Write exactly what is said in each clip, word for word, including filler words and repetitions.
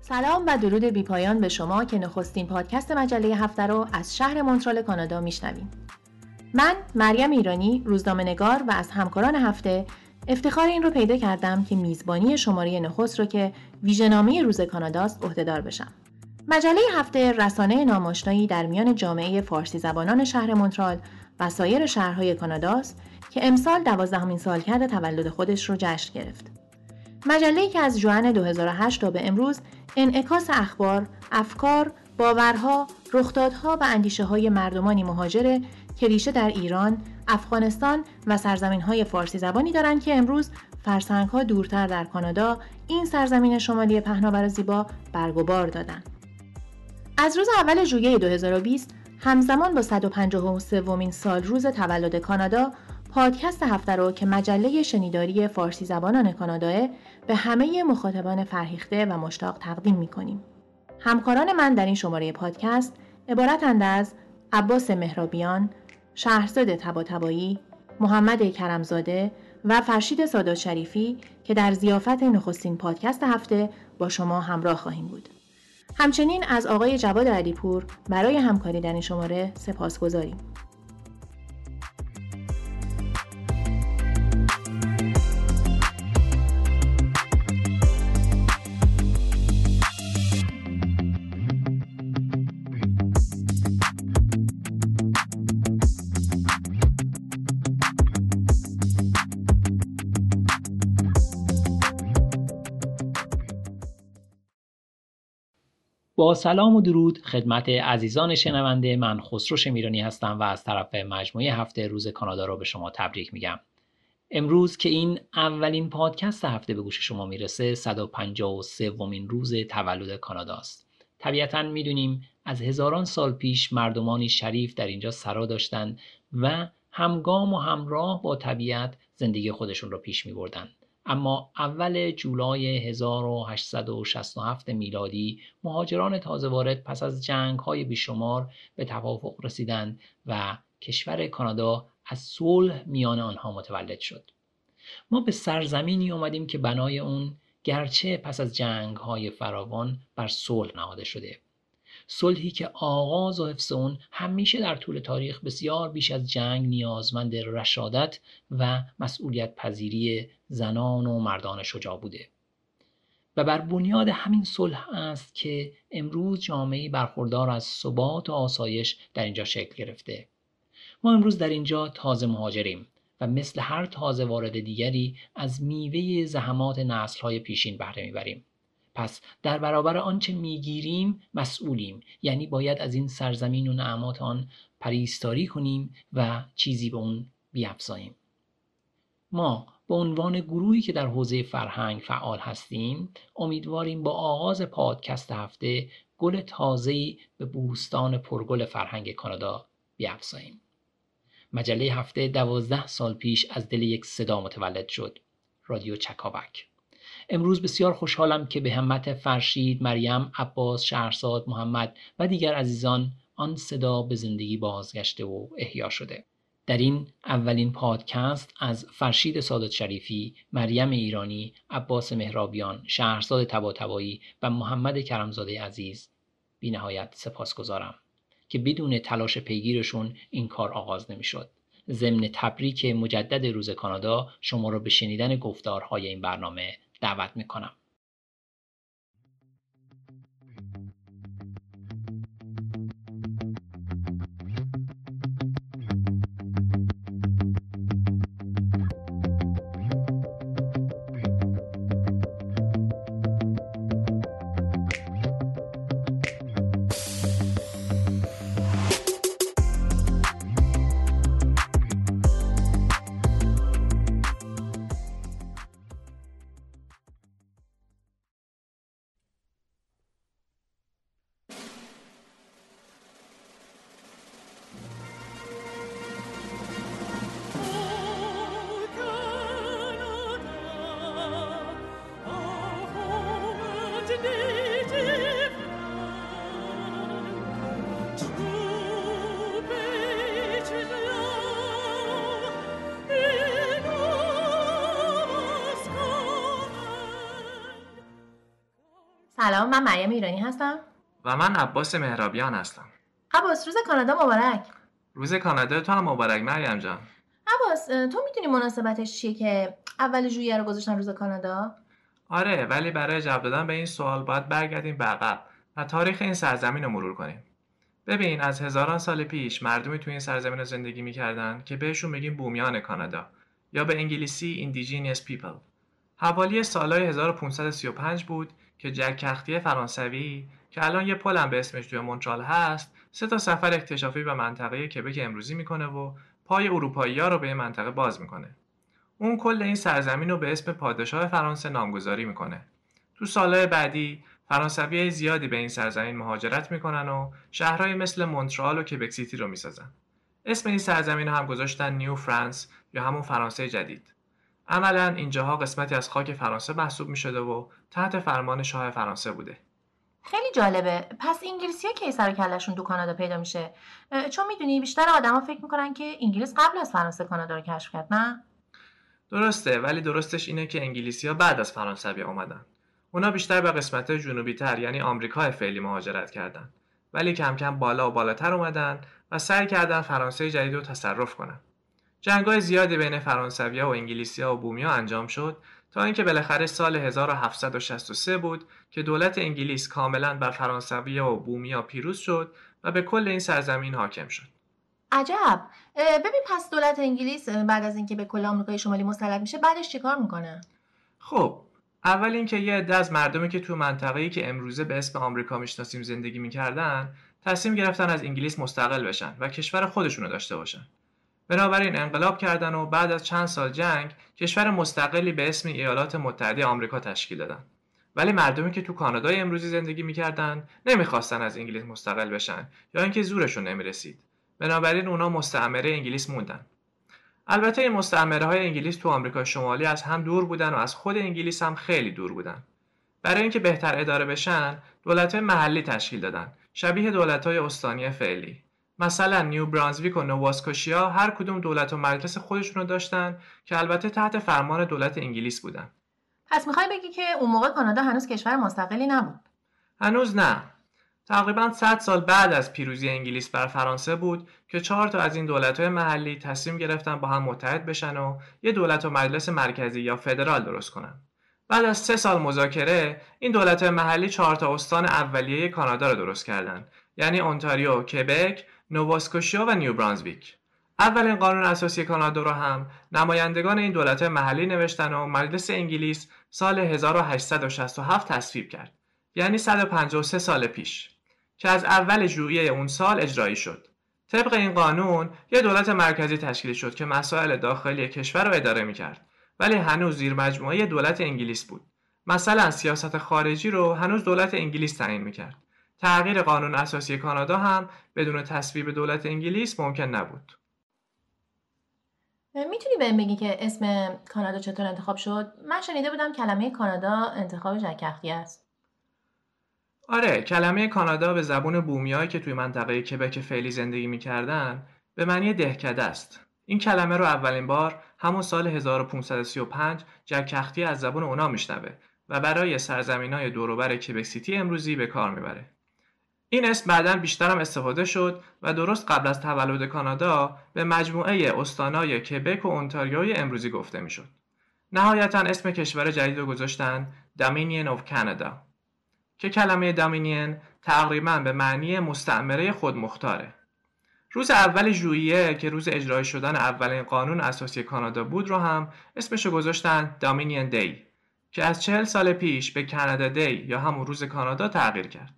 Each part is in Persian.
سلام و درود بیپایان به شما که نخستین پادکست مجله هفته رو از شهر مونترال کانادا میشنویم. من مریم ایرانی، روزنامه‌نگار و از همکاران هفته افتخار این رو پیدا کردم که میزبانی شماره نخست رو که ویژه‌نامه روز کاناداست عهده‌دار بشم. مجله هفته رسانه ناماشنایی در میان جامعه فارسی زبانان شهر مونترال و سایر شهرهای کاناداست که امسال دوازدهمین سالگرد تولد خودش رو جشن گرفت. مجله‌ای که از ژوئن دو هزار و هشت تا به امروز انعکاس اخبار، افکار، باورها، رخدادها و اندیشه‌های مردمانی مهاجر که ریشه در ایران، افغانستان و سرزمین‌های فارسی زبانی دارند که امروز فرسنگ‌ها دورتر در کانادا این سرزمین شمالی پهناور و زیبا برگ و بار دادند. از روز اول ژوئیه دو هزار و بیست همزمان با صد و پنجاه و سومین سال روز تولد کانادا، پادکست هفته رو که مجله شنیداری فارسی زبانان کاناداه به همه مخاطبان فرهیخته و مشتاق تقدیم می‌کنیم. همکاران من در این شماره پادکست عبارتند از عباس مهرابیان، شهرزاد طباطبایی، محمد کرمزاده و فرشید سادات شریفی که در ضیافت نخستین پادکست هفته با شما همراه خواهیم بود. همچنین از آقای جواد علیپور برای همکاری در این شماره سپاسگزاریم. با سلام و درود خدمت عزیزان شنونده، من خسرو شمیرانی هستم و از طرف مجموعه هفته روز کانادا رو به شما تبریک میگم. امروز که این اولین پادکست هفته به گوش شما میرسه، صد و پنجاه و سومین روز تولد کاناداست. طبیعتاً میدونیم از هزاران سال پیش مردمانی شریف در اینجا سرا داشتند و همگام و همراه با طبیعت زندگی خودشون رو پیش میبردن. اما اول جولای هزار و هشتصد و شصت و هفت میلادی مهاجران تازه وارد پس از جنگ‌های بیشمار به توافق رسیدند و کشور کانادا از صلح میان آنها متولد شد. ما به سرزمینی اومدیم که بنای اون گرچه پس از جنگ‌های فراوان بر صلح نهاده شده. صلحی که آغاز و حفظ اون همیشه در طول تاریخ بسیار بیش از جنگ نیازمند رشادت و مسئولیت پذیری زنان و مردان شجاع بوده و بر بنیاد همین صلح است که امروز جامعه‌ای برخوردار از ثبات و آسایش در اینجا شکل گرفته. ما امروز در اینجا تازه مهاجریم و مثل هر تازه وارد دیگری از میوه زحمات نسل‌های پیشین بهره میبریم. پس در برابر آنچه میگیریم مسئولیم، یعنی باید از این سرزمین و نعمات آن پرهیزکاری کنیم و چیزی به اون بیفزاییم. ما به عنوان گروهی که در حوزه فرهنگ فعال هستیم، امیدواریم با آغاز پادکست هفته گل تازه‌ای به بوستان پرگل فرهنگ کانادا بیفزاییم. مجله هفته دوازده سال پیش از دل یک صدا متولد شد، رادیو چکاوک. امروز بسیار خوشحالم که به همت فرشید، مریم، عباس، شهرزاد، محمد و دیگر عزیزان آن صدا به زندگی بازگشته و احیا شده. در این اولین پادکست از فرشید سادات شریفی، مریم ایرانی، عباس مهرابیان، شهرزاد طباطبایی و محمد کرمزاده عزیز بی نهایت سپاسگزارم که بدون تلاش پیگیرشون این کار آغاز نمی‌شد. ضمن تبریک مجدد روز کانادا شما را به شنیدن گفتارهای این برنامه دعوت میکنم. سلام، من مریم ایرانی هستم. و من عباس مهرابیان هستم. عباس، روز کانادا مبارک. روز کانادا تو هم مبارک مریم جان. عباس، تو میدونی مناسبتش چیه که اول ژوئیه رو گذاشتن روز کانادا؟ آره، ولی برای جواب دادن به این سوال باید برگردیم به عقب و تاریخ این سرزمین رو مرور کنیم. ببین، از هزاران سال پیش مردمی توی این سرزمین رو زندگی میکردن که بهشون میگیم بومیان کانادا یا به انگلیسی Indigenous People. حوالی سالهای هزار و پانصد و سی و پنج بود که جک کختی فرانسوی که الان یه پل هم به اسمش توی مونترال هست، سه تا سفر اکتشافی به منطقه کبک امروزی میکنه و پای اروپایی‌ها رو به این منطقه باز میکنه. اون کل این سرزمین رو به اسم پادشاه فرانسه نامگذاری میکنه. تو سالهای بعدی فرانسویای زیادی به این سرزمین مهاجرت میکنن و شهرهای مثل مونترال و کبک سیتی رو میسازن. اسم این سرزمین هم گذاشتن نیو فرانس یا همون فرانسه جدید. عملاً اینجاها قسمتی از خاک فرانسه محسوب میشده و تحت فرمان شاه فرانسه بوده. خیلی جالبه. پس انگلیسی‌ها کی سر و کله‌شون تو کانادا پیدا میشه؟ چون میدونی بیشتر آدما فکر میکنن که انگلیس قبل از فرانسه کانادا رو کشف کرد، نه؟ درسته، ولی درستش اینه که انگلیسی‌ها بعد از فرانسوی‌ها اومدن. اونا بیشتر به قسمت جنوبی‌تر یعنی آمریکای فعلی مهاجرت کردن. ولی کم کم بالا و بالاتر اومدن و سعی کردن فرانسه جدید رو تصرف کنن. جنگ‌های زیادی بین فرانسوی‌ها و انگلیسی‌ها و بومی‌ها انجام شد تا اینکه بالاخره سال هزار و هفتصد و شصت و سه بود که دولت انگلیس کاملاً بر فرانسوی‌ها و بومی‌ها پیروز شد و به کل این سرزمین حاکم شد. عجب. ببین، پس دولت انگلیس بعد از اینکه به کل آمریکای شمالی مسلط میشه بعدش چیکار میکنه؟ خب، اول اینکه یه عده از مردمی که تو منطقه‌ای که امروزه به اسم آمریکا میشناسیم زندگی می‌کردن، تصمیم گرفتن از انگلیس مستقل بشن و کشور خودشونو داشته باشن. بنابراین انقلاب کردن و بعد از چند سال جنگ کشور مستقلی به اسم ایالات متحده آمریکا تشکیل دادن. ولی مردمی که تو کانادای امروزی زندگی می‌کردن نمی‌خواستن از انگلیس مستقل بشن یا اینکه زورشون نمی‌رسید. بنابراین اونا مستعمره انگلیس موندن. البته این مستعمره‌های انگلیس تو آمریکا شمالی از هم دور بودن و از خود انگلیس هم خیلی دور بودن. برای اینکه بهتر اداره بشن، دولت‌های محلی تشکیل دادن، شبیه دولت‌های استانی فعلی. مثلا نیو برانزویک و نوواسکوشیا هر کدوم دولت و مجلس خودشون رو داشتن که البته تحت فرمان دولت انگلیس بودن. پس میخوای بگی که اون موقع کانادا هنوز کشور مستقلی نبود؟ هنوز نه. تقریباً صد سال بعد از پیروزی انگلیس بر فرانسه بود که چهار تا از این دولت‌های محلی تصمیم گرفتن با هم متحد بشن و یه دولت و مجلس مرکزی یا فدرال درست کنن. بعد از سه سال مذاکره، این دولت‌های محلی چهار تا استان اولیه کانادا رو درست کردن، یعنی اونتاریو، کبک، نوواسکوشیا و نیو برانزویک. اولین قانون اساسی کانادا رو هم نمایندگان این دولت‌های محلی نوشتن و مجلس انگلیس سال هزار و هشتصد و شصت و هفت تصویب کرد، یعنی صد و پنجاه و سه سال پیش، که از اول ژوئیه اون سال اجرایی شد. طبق این قانون یه دولت مرکزی تشکیل شد که مسائل داخلی کشور رو اداره می‌کرد، ولی هنوز زیر مجموعه دولت انگلیس بود. مثلا سیاست خارجی رو هنوز دولت انگلیس تعیین می‌کرد. تغییر قانون اساسی کانادا هم بدون تصویب دولت انگلیس ممکن نبود. میتونی بهم بگی که اسم کانادا چطور انتخاب شد؟ من شنیده بودم کلمه کانادا انتخاب ژک کختی است. آره، کلمه کانادا به زبون بومیایی که توی منطقه کبک فعلی زندگی می‌کردن به معنی دهکده است. این کلمه رو اولین بار همون سال هزار و پانصد و سی و پنج جک کختی از زبون اونا میشنوه و برای سرزمین‌های دور و بر کبک سیتی امروزی به کار میبره. این اسم بعداً بیشتر هم استفاده شد و درست قبل از تولد کانادا به مجموعه استان‌های کبک و اونتاریوی امروزی گفته میشد. نهایتاً اسم کشور جدید رو گذاشتن Dominion of Canada که کلمه دامینین تقریباً به معنی مستعمره خودمختاره. روز اول ژوئیه که روز اجرایی شدن اولین قانون اساسی کانادا بود رو هم اسمشو گذاشتن دامینین دی که از چهل سال پیش به کانادا دی یا همون روز کانادا تغییر کرد.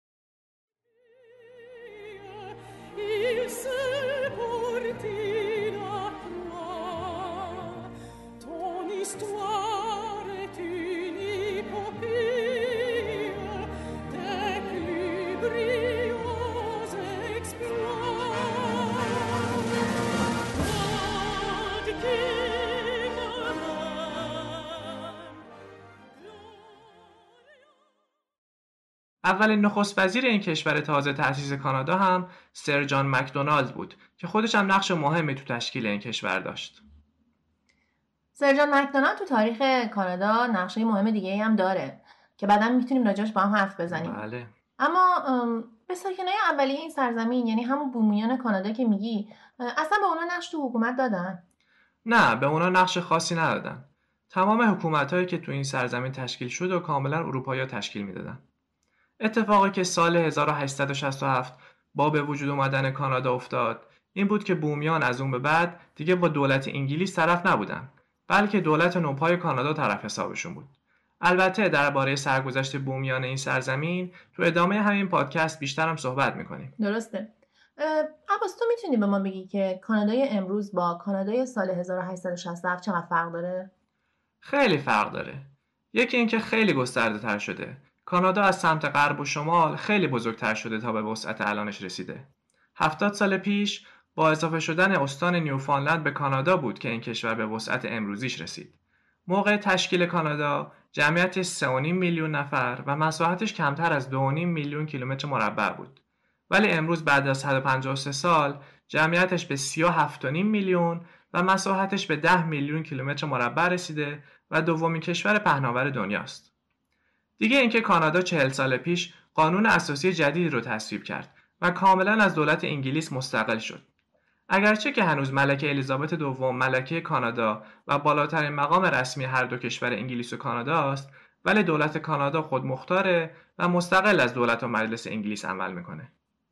اولین نخست وزیر این کشور تازه تأسیس کانادا هم سر جان مکدونالد بود که خودش هم نقش مهمی تو تشکیل این کشور داشت. سر جان مکدونالد تو تاریخ کانادا نقشه مهم دیگه هم داره که بعداً میتونیم راجعش با هم حرف بزنیم. بله. اما به ساکنای اولیه این سرزمین، یعنی همون بومیان کانادا که میگی، اصلا به اونا نقش تو حکومت دادن؟ نه، به اونا نقش خاصی ندادن. تمام حکومت‌هایی که تو این سرزمین تشکیل شد و کاملا اروپایی‌ها تشکیل میدادن. اتفاقی که سال هزار و هشتصد و شصت و هفت با به وجود اومدن کانادا افتاد این بود که بومیان از اون به بعد دیگه با دولت انگلیس طرف نبودن، بلکه دولت نوپای کانادا طرف حسابشون بود. البته درباره سرگذشت بومیان این سرزمین تو ادامه همین پادکست بیشترم صحبت میکنیم. درسته. عباس، تو میتونی به ما بگی که کانادای امروز با کانادای سال هزار و هشتصد و شصت و هفت چقدر فرق داره؟ خیلی فرق داره. یکی اینکه خیلی گسترده تر شده. کانادا از سمت غرب و شمال خیلی بزرگتر شده تا به وسعت الانش رسیده. هفتاد سال پیش با اضافه شدن استان نیوفاندلند به کانادا بود که این کشور به وسعت امروزیش رسید. موقع تشکیل کانادا جمعیتش سه و نیم میلیون نفر و مساحتش کمتر از دو و نیم میلیون کیلومتر مربع بود. ولی امروز بعد از صد و پنجاه و سه سال جمعیتش به سی و هفت و نیم میلیون و مساحتش به ده میلیون کیلومتر مربع رسیده و دومین کشور پهناور دنیاست. دیگه اینکه کانادا چهل سال پیش قانون اساسی جدیدی رو تصویب کرد و کاملا از دولت انگلیس مستقل شد. اگرچه که هنوز ملکه الیزابت دوم ملکه کانادا و بالاترین مقام رسمی هر دو کشور انگلیس و کانادا است، ولی دولت کانادا خودمختاره و مستقل از دولت و مجلس انگلیس عمل میکنه.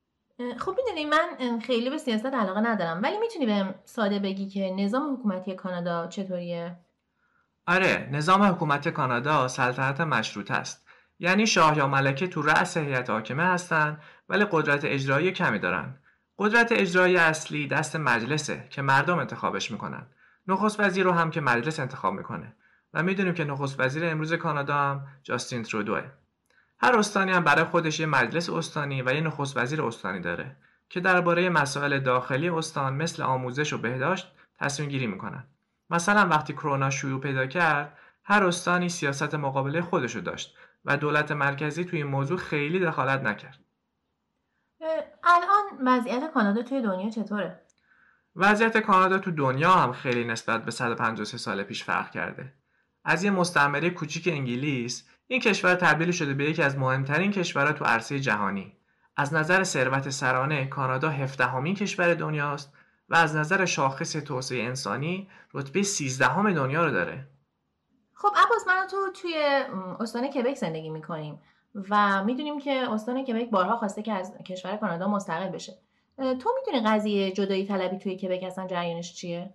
خب میدونی من خیلی به سیاست علاقه ندارم، ولی میتونی بهم ساده بگی که نظام حکومتی کانادا چطوریه؟ آره، نظام حکومت کانادا سلطنت مشروطه است. یعنی شاه یا ملکه تو رأس هیئت حاکمه هستن ولی قدرت اجرایی کمی دارن. قدرت اجرایی اصلی دست مجلسه که مردم انتخابش میکنن. نخست وزیر رو هم که مجلس انتخاب میکنه و میدونیم که نخست وزیر امروز کانادا هم جاستین ترودوه. هر استانی هم برای خودش یه مجلس استانی و یه نخست وزیر استانی داره که درباره مسائل داخلی استان مثل آموزش و بهداشت تصمیم گیری میکنن. مثلا وقتی کرونا شیوع پیدا کرد، هر استانی سیاست مقابله خودشو داشت و دولت مرکزی توی این موضوع خیلی دخالت نکرد. الان وضعیت کانادا توی دنیا چطوره؟ وضعیت کانادا تو دنیا هم خیلی نسبت به صد و پنجاه و سه سال پیش فرق کرده. از یه مستعمره کوچیک انگلیس، این کشور تبدیل شده به یکی از مهمترین کشورها تو عرصه جهانی. از نظر ثروت سرانه کانادا هفدهمین کشور دنیاست و از نظر شاخص توسعه انسانی رتبه سیزدهم دنیا رو داره. خب عباس، من و تو توی استان کبک زندگی میکنیم و میدونیم که استان کبک بارها خواسته که از کشور کانادا مستقل بشه. تو میدونی قضیه جدایی طلبی توی کبک اصلا جریانش چیه؟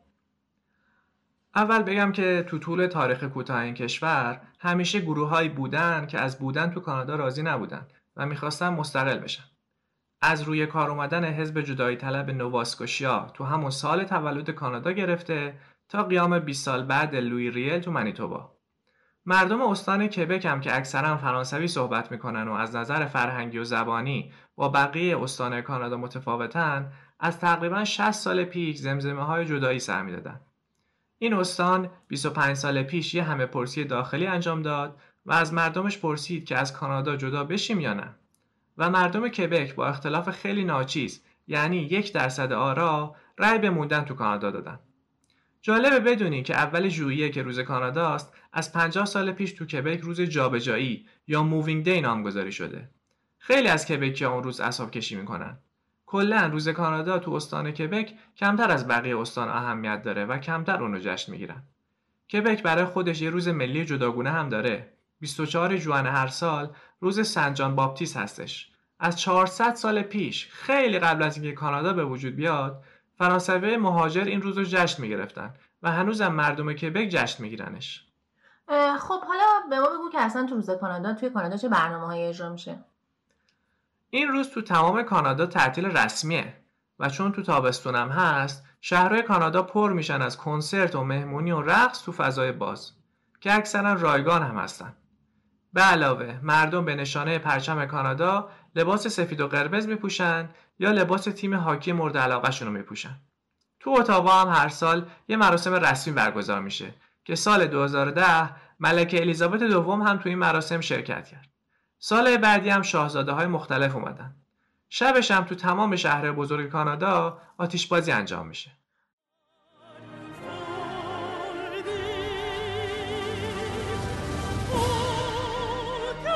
اول بگم که تو طول تاریخ کوتاه این کشور همیشه گروه‌هایی بودن که از بودن تو کانادا راضی نبودن و میخواستن مستقل بشن. از روی کار اومدن حزب جدایی طلب نووا اسکوشیا تو همون سال تولد کانادا گرفته تا قیام بیست سال بعد لوئی ریل تو منیتوبا. مردم استان کبک هم که اکثرا فرانسوی صحبت میکنن و از نظر فرهنگی و زبانی با بقیه استان کانادا متفاوتن، از تقریبا شصت سال پیش زمزمه‌های جدایی سر میدادن. این استان بیست و پنج سال پیش یه همه پرسی داخلی انجام داد و از مردمش پرسید که از کانادا جدا بشیم یا نه. و مردم کبک با اختلاف خیلی ناچیز، یعنی یک درصد آرا، رأی به موندن تو کانادا دادن. جالبه بدونی که اول ژوئیه که روز کاناداست، از پنجاه سال پیش تو کبک روز جابجایی یا مووینگ دی نامگذاری شده. خیلی از کبکی‌ها اون روز اعصاب کشی میکنن. کلاً روز کانادا تو استان کبک کمتر از بقیه استان اهمیت داره و کمتر اونو جشن میگیرن. کبک برای خودش یه روز ملی جداگونه هم داره. بیست و چهارم ژوئن هر سال روز سن جان باپتیست هستش. از چهارصد سال پیش، خیلی قبل از اینکه کانادا به وجود بیاد، فرانسوی مهاجر این روز رو جشن میگرفتن و هنوزم مردم کبک جشن میگیرنش. خب حالا به ما بگو که اصلا تو روز کانادا توی کانادا چه برنامه‌هایی اجرا میشه؟ این روز تو تمام کانادا تعطیل رسمیه و چون تو تابستونم هست، شهرهای کانادا پر میشن از کنسرت و مهمونی و رقص تو فضای باز که اکثرا رایگان هم هستن. به علاوه مردم به نشانه پرچم کانادا لباس سفید و قرمز میپوشن یا لباس تیم هاکی مورد علاقه شون رو میپوشن. تو اتاوا هم هر سال یه مراسم رسمی برگزار میشه که سال دو هزار و ده ملکه الیزابت دوم هم تو این مراسم شرکت کرد. سال بعدی هم شاهزاده های مختلف اومدن. شبش هم تو تمام شهر بزرگ کانادا آتشبازی انجام میشه. Oh,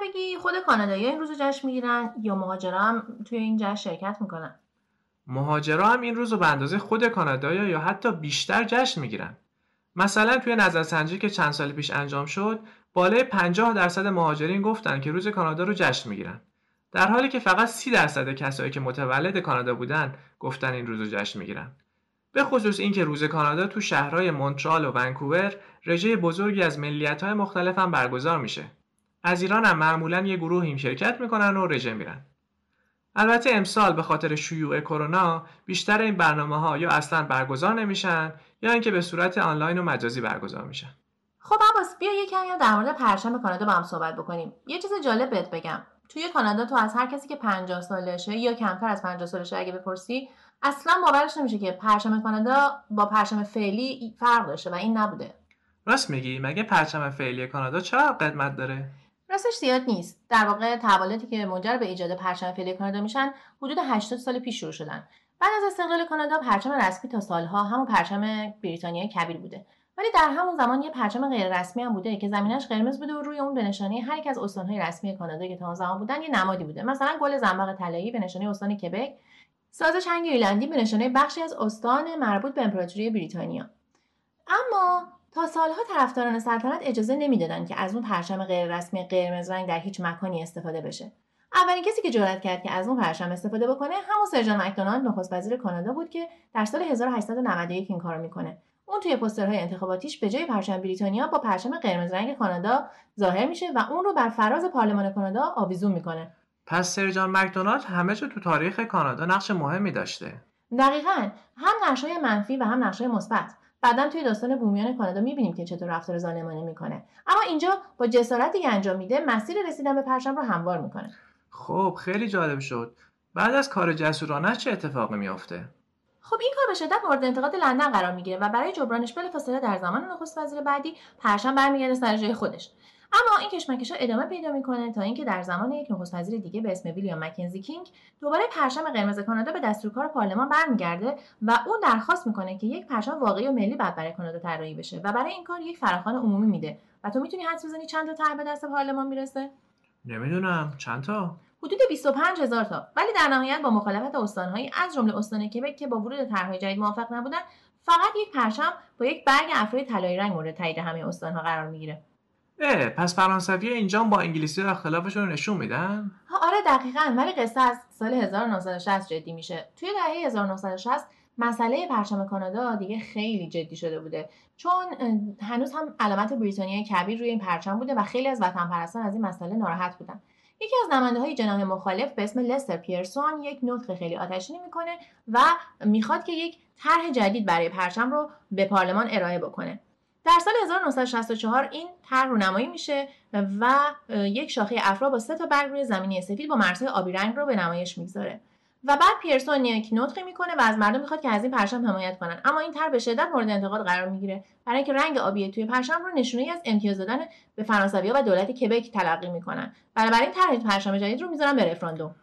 بگی خود کانادایی‌ها این روزو جشن میگیرن یا مهاجرا هم توی این جشن شرکت میکنن؟ مهاجرا هم این روزو به اندازه خود کانادایی‌ها یا حتی بیشتر جشن میگیرن. مثلا توی نظرسنجی که چند سال پیش انجام شد، بالای پنجاه درصد مهاجرین گفتن که روز کانادا رو جشن میگیرن. در حالی که فقط سی درصد کسایی که متولد کانادا بودن گفتن این روز رو جشن میگیرن. به خصوص اینکه روز کانادا تو شهرهای مونترال و ونکوور رژه بزرگی از ملیت‌های مختلف هم برگزار میشه. از ایران هم معمولاً یه گروهیم شرکت میکنن و رژه میرن. البته امسال به خاطر شیوع کرونا بیشتر این برنامه‌ها یا اصلاً برگزار نمیشن یا اینکه به صورت آنلاین و مجازی برگزار میشن. خب عباس بیا یه کمی در مورد پرچم کانادا با هم صحبت بکنیم. یه چیز جالب بهت بگم. توی کانادا تو از هر کسی که پنجاه سالشه یا کمتر از پنجاه سالشه اگه بپرسی اصلا باورش نمیشه که پرچم کانادا با پرچم فعلی فرق داشته و این نبوده. راست میگی؟ مگه پرچم فعلی کانادا چقدر قدمت داره؟ راستش زیاد نیست. در واقع تحولاتی که منجر به ایجاد پرچم فعلی کانادا میشن حدود هشتاد سال پیش شروع شدن. بعد از استقلال کانادا پرچم رسمی تا سالها همون پرچم بریتانیای کبیر بوده. ولی در همون زمان یه پرچم غیر رسمی هم بوده که زمینش قرمز بوده و روی اون به نشانه هر یک از استان‌های رسمی کانادا که تا اون زمان بودن یه نمادی بوده. مثلا گل زنبق طلایی به نشانه استان کبک، ساز چنگ ایرلندی به نشانه بخشی از استان مربوط به امپراتوری بریتانیا. اما تا سالها طرفداران سلطنت اجازه نمیدادن که از اون پرچم غیر رسمی قرمز رنگ در هیچ مکانی استفاده بشه. اولین کسی که جرئت کرد که از اون پرچم استفاده بکنه همون سر جان مکدونالد نخست وزیر کانادا بود که در سال هزار و هشتصد و نود و یک این کارو میکنه. اون توی پوسترهای انتخاباتیش به جای پرچم بریتانیا با پرچم قرمز رنگ کانادا ظاهر میشه و اون رو بر فراز پارلمان کانادا آویزون میکنه. پس سر جان مکدونالد همه جا تو تاریخ کانادا نقش مهمی داشته. دقیقاً، هم نقش‌های منفی و هم نقش‌های مثبت. بعداً توی داستان بومیان کانادا می‌بینیم که چطور رفتار ظالمانه میکنه. اما اینجا با جسارتی که انجام میده مسیر رسیدن به پرچم رو هموار میکنه. خب خیلی جالب شد. بعد از کار جسورانه چه اتفاقی میفته؟ خب این کار به شدت مورد انتقاد لندن قرار میگیره و برای جبرانش بلافاصله در زمان نخست وزیر بعدی پرچم برمیگرده سر جای خودش. اما این کشمکش‌ها ادامه پیدا میکنه تا اینکه در زمان یک نخست وزیر دیگه به اسم ویلیام مکنزی کینگ دوباره پرچم قرمز کانادا به دستورکار پارلمان برمیگرده و اون درخواست میکنه که یک پرچم واقعی و ملی بعد برای کانادا طراحی بشه و برای این کار یک فراخوان عمومی میده. و تو میتونی حدس بزنی چند تا طرح به دست پارلمان میرسه؟ نمیدونم، چند تا؟ حدود بیست و پنج هزار تا. ولی در نهایت با مخالفت استان‌هایی از جمله استان کبک که با ورود طرح‌های جدید موافق نبودن، فقط یک پرچم با یک برگ افرای طلایی رنگ مورد تایید همه استان‌ها قرار میگیره. اه پس فرانسوی اینجا با انگلیسی اختلافشون رو نشون میدن؟ ها آره دقیقاً. ولی قصه از سال هزار و نهصد و شصت جدی میشه. توی دهه هزار و نهصد و شصت مسئله پرچم کانادا دیگه خیلی جدی شده بوده، چون هنوز هم علامت بریتانیای کبیر روی این پرچم بوده و خیلی از وطن پرستان از این مسئله ناراحت بودن. یکی از نماینده‌های جناح مخالف به اسم لستر پیرسون یک نطق خیلی آتشینی میکنه و میخواد که یک طرح جدید برای پرچم رو به پارلمان ارائه بکنه. در سال هزار و نهصد و شصت و چهار این طرح رونمایی میشه و یک شاخه افرا با سه تا برگ روی زمینی سفید با مرزهای آبی رنگ رو به نمایش میگذاره. و بعد پیرسون یک نطقی میکنه و از مردم میخواد که از این پرچم حمایت کنن. اما این طرح به شدت مورد انتقاد قرار میگیره برای اینکه رنگ آبی توی پرچم رو نشونه‌ای از امتیاز دادن به فرانسوی‌ها و دولت کبک تلقی میکنن. بنابراین طرح پرچم جدید رو میذارن به رفراندوم.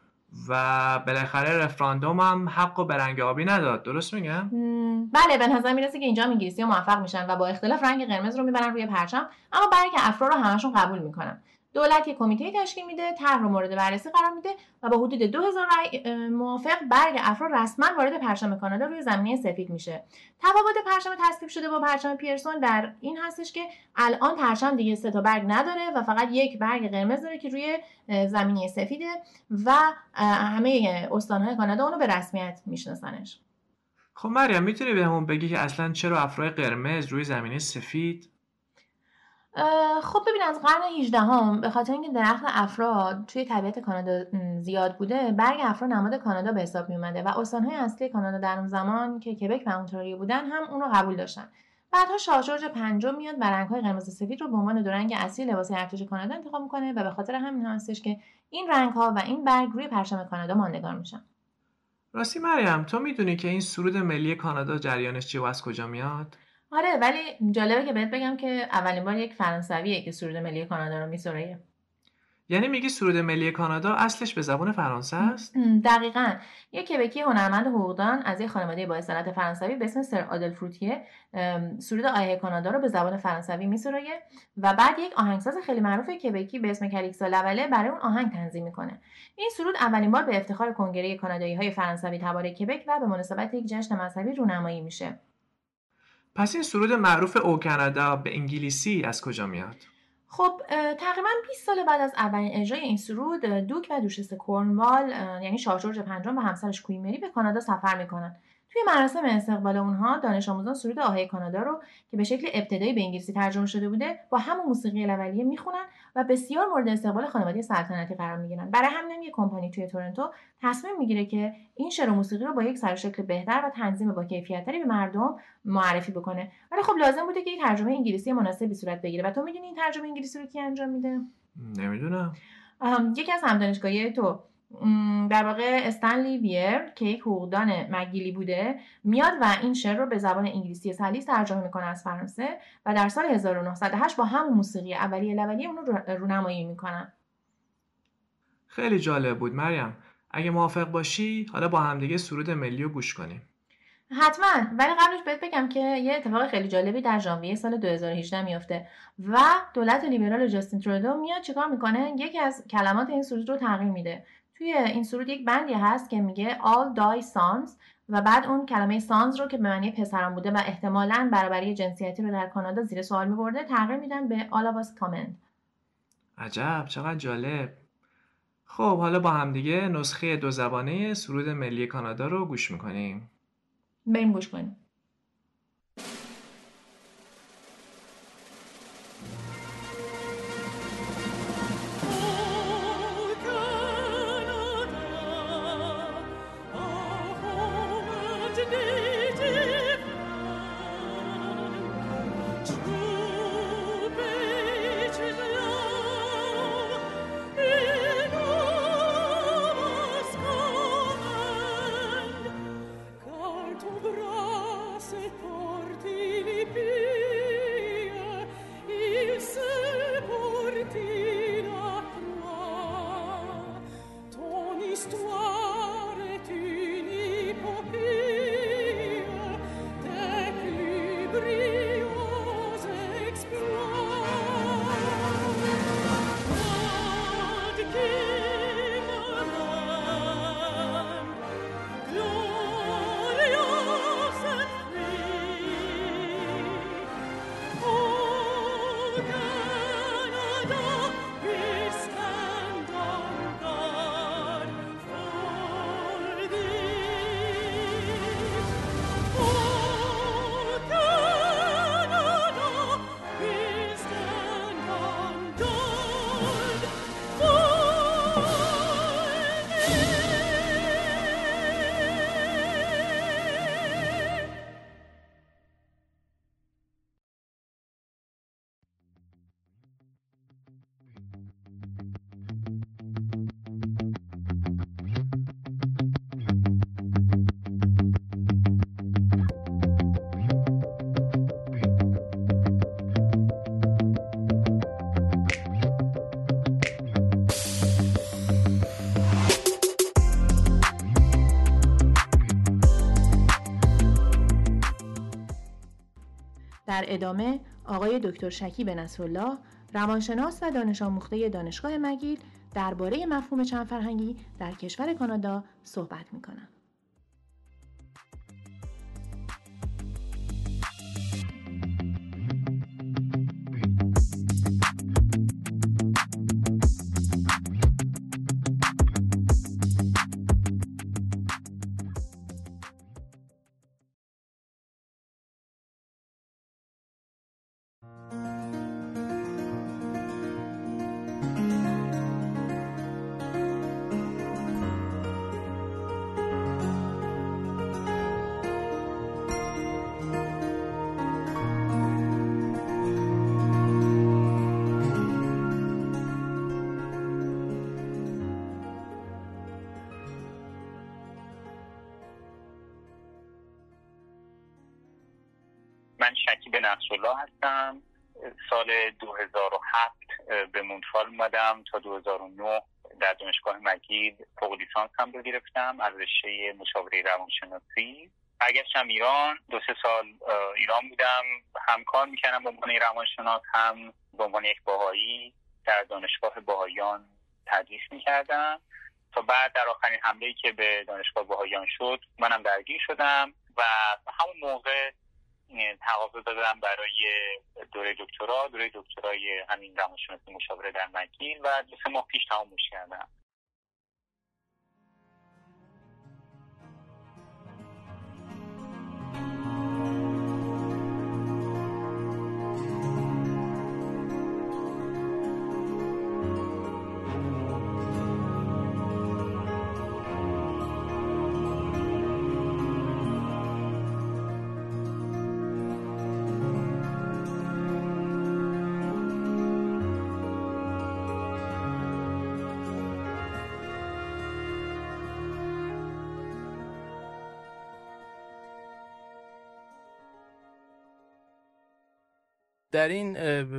و بالاخره رفراندوم هم حقو به رنگ آبی نداد، درست میگم؟ بله، به نظر میرسه که اینجا انگلیسی‌ها موفق میشن و با اختلاف رنگ قرمز رو میبرن روی پرچم، اما برای که افرا رو همشون قبول میکنن. دولت یک کمیته تشکیل میده، طرح رو مورد بررسی قرار میده و با حدود دو هزار رأی موافق برگ افرا رسما وارد پرچم کانادا روی زمینه سفید میشه. تفاوت پرچم تصویب شده با پرچم پیرسون در این هستش که الان پرچم دیگه سه تا برگ نداره و فقط یک برگ قرمز داره که روی زمینه سفیده و همه استان‌های کانادا اونو به رسمیت میشناسنش. خب مریم میتونی بهمون بگی که اصلا چرا افرای قرمز روی زمینه سفید؟ خب ببین، از قرن هجدهم به خاطر اینکه درخت افرا توی طبیعت کانادا زیاد بوده، برگ افرا نماد کانادا به حساب می اومده و استان‌های اصلی کانادا در اون زمان که کبک و اونتاریو بودن هم اون رو قبول داشتن. بعدها شاه جورج پنجم میاد و رنگ‌های قرمز و سفید رو به عنوان دو رنگ اصلی لباس ارتش کانادا انتخاب میکنه و به خاطر همین هستش که این رنگ‌ها و این برگ روی پرچم کانادا ماندگار میشن. راستی مریم، تو میدونی که این سرود ملی کانادا جریانش چی و از کجا میاد؟ آره، ولی جالبه که بهت بگم که اولین بار یک فرانسویه که سرود ملی کانادا رو میسره. یعنی میگی سرود ملی کانادا اصلش به زبان فرانسه است؟ دقیقاً. یک کبکی هنرمند حقوقدان از یک خانواده با اصالت فرانسوی به اسم سر آدل فروتیه سرود آیه کانادا رو به زبان فرانسوی میسراید و بعد یک آهنگساز خیلی معروف کبکی به اسم کالیکسو لوله برای اون آهنگ تنظیم میکنه. این سرود اولین بار به افتخار کنگره کانادایی‌های فرانسوی تبار کبک و به مناسبت یک جشن مذهبی رونمایی میشه. پس این سرود معروف او کانادا به انگلیسی از کجا میاد؟ خب تقریبا بیست سال بعد از اولین اجرای این سرود، دوک و دوشس کورنوال یعنی شاه جورج پنجم و همسرش کوئین مری به کانادا سفر میکنن. توی مراسم استقبال اونها دانش آموزان سرود آهای کانادا رو که به شکل ابتدایی به انگلیسی ترجمه شده بوده با همون موسیقی لولیه میخونن و بسیار مورد استقبال خانواده سلطنتی قرار میگیرن. برای همین یک کمپانی توی تورنتو تصمیم میگیره که این شعر و موسیقی رو با یک سر و شکل بهتر و تنظیم با کیفیت‌تری به مردم معرفی بکنه. ولی خب لازم بوده که یک ترجمه انگلیسی مناسبی صورت بگیره و تو میدونی این ترجمه انگلیسی رو کی انجام میده؟ نمیدونم. یکی از همدانشگاهی تو در واقع استنلی ویر که یک حقوقدان مگیلی بوده میاد و این شعر رو به زبان انگلیسی سلیس ترجمه میکنه از فرانسه و در سال هزار و نهصد و هشت با همون موسیقی اولیه لولیه اون رو رونمایی میکنن. خیلی جالب بود مریم. اگه موافق باشی حالا با همدیگه سرود ملی رو گوش کنیم. حتما. ولی قبلش بهت بگم که یه اتفاق خیلی جالبی در ژانویه سال دو هزار و هجده میفته و دولت لیبرال جاستین ترودو میاد چیکار میکنه؟ یکی از کلمات این سرود رو تغییر میده. توی این سرود یک بندی هست که میگه all die sons و بعد اون کلمه سانز رو که به معنی پسران بوده و احتمالاً برابری جنسیتی رو در کانادا زیر سوال میبرده تغییر میدن به all of us command. عجب، چقدر جالب. خب حالا با همدیگه نسخه دو زبانه سرود ملی کانادا رو گوش میکنیم. بریم گوش کنیم. در ادامه آقای دکتر شکیب نصرالله روانشناس و دانش آموخته دانشگاه مگیل درباره مفهوم چند فرهنگی در کشور کانادا صحبت می‌کنند. من شکیب نصرالله هستم. سال دو هزار و هفت به مونترال اومدم تا دو هزار و نه در دانشگاه مگیل فوق لیسانس هم رو گرفتم از رشته مشاوره روانشناسی. برگشتم ایران، دو سه سال ایران بودم، هم کار میکردم به عنوان روانشناس، هم به عنوان یک باهایی در دانشگاه باهایان تدریس میکردم تا بعد در آخرین حمله‌ای که به دانشگاه باهایان شد منم درگیر شدم و همون موقع تقاضا دادم برای دوره دکترا دوره دکترای همین روانشناسی مشاوره در مگیل و دو سه ماه پیش تمامش کردم. در این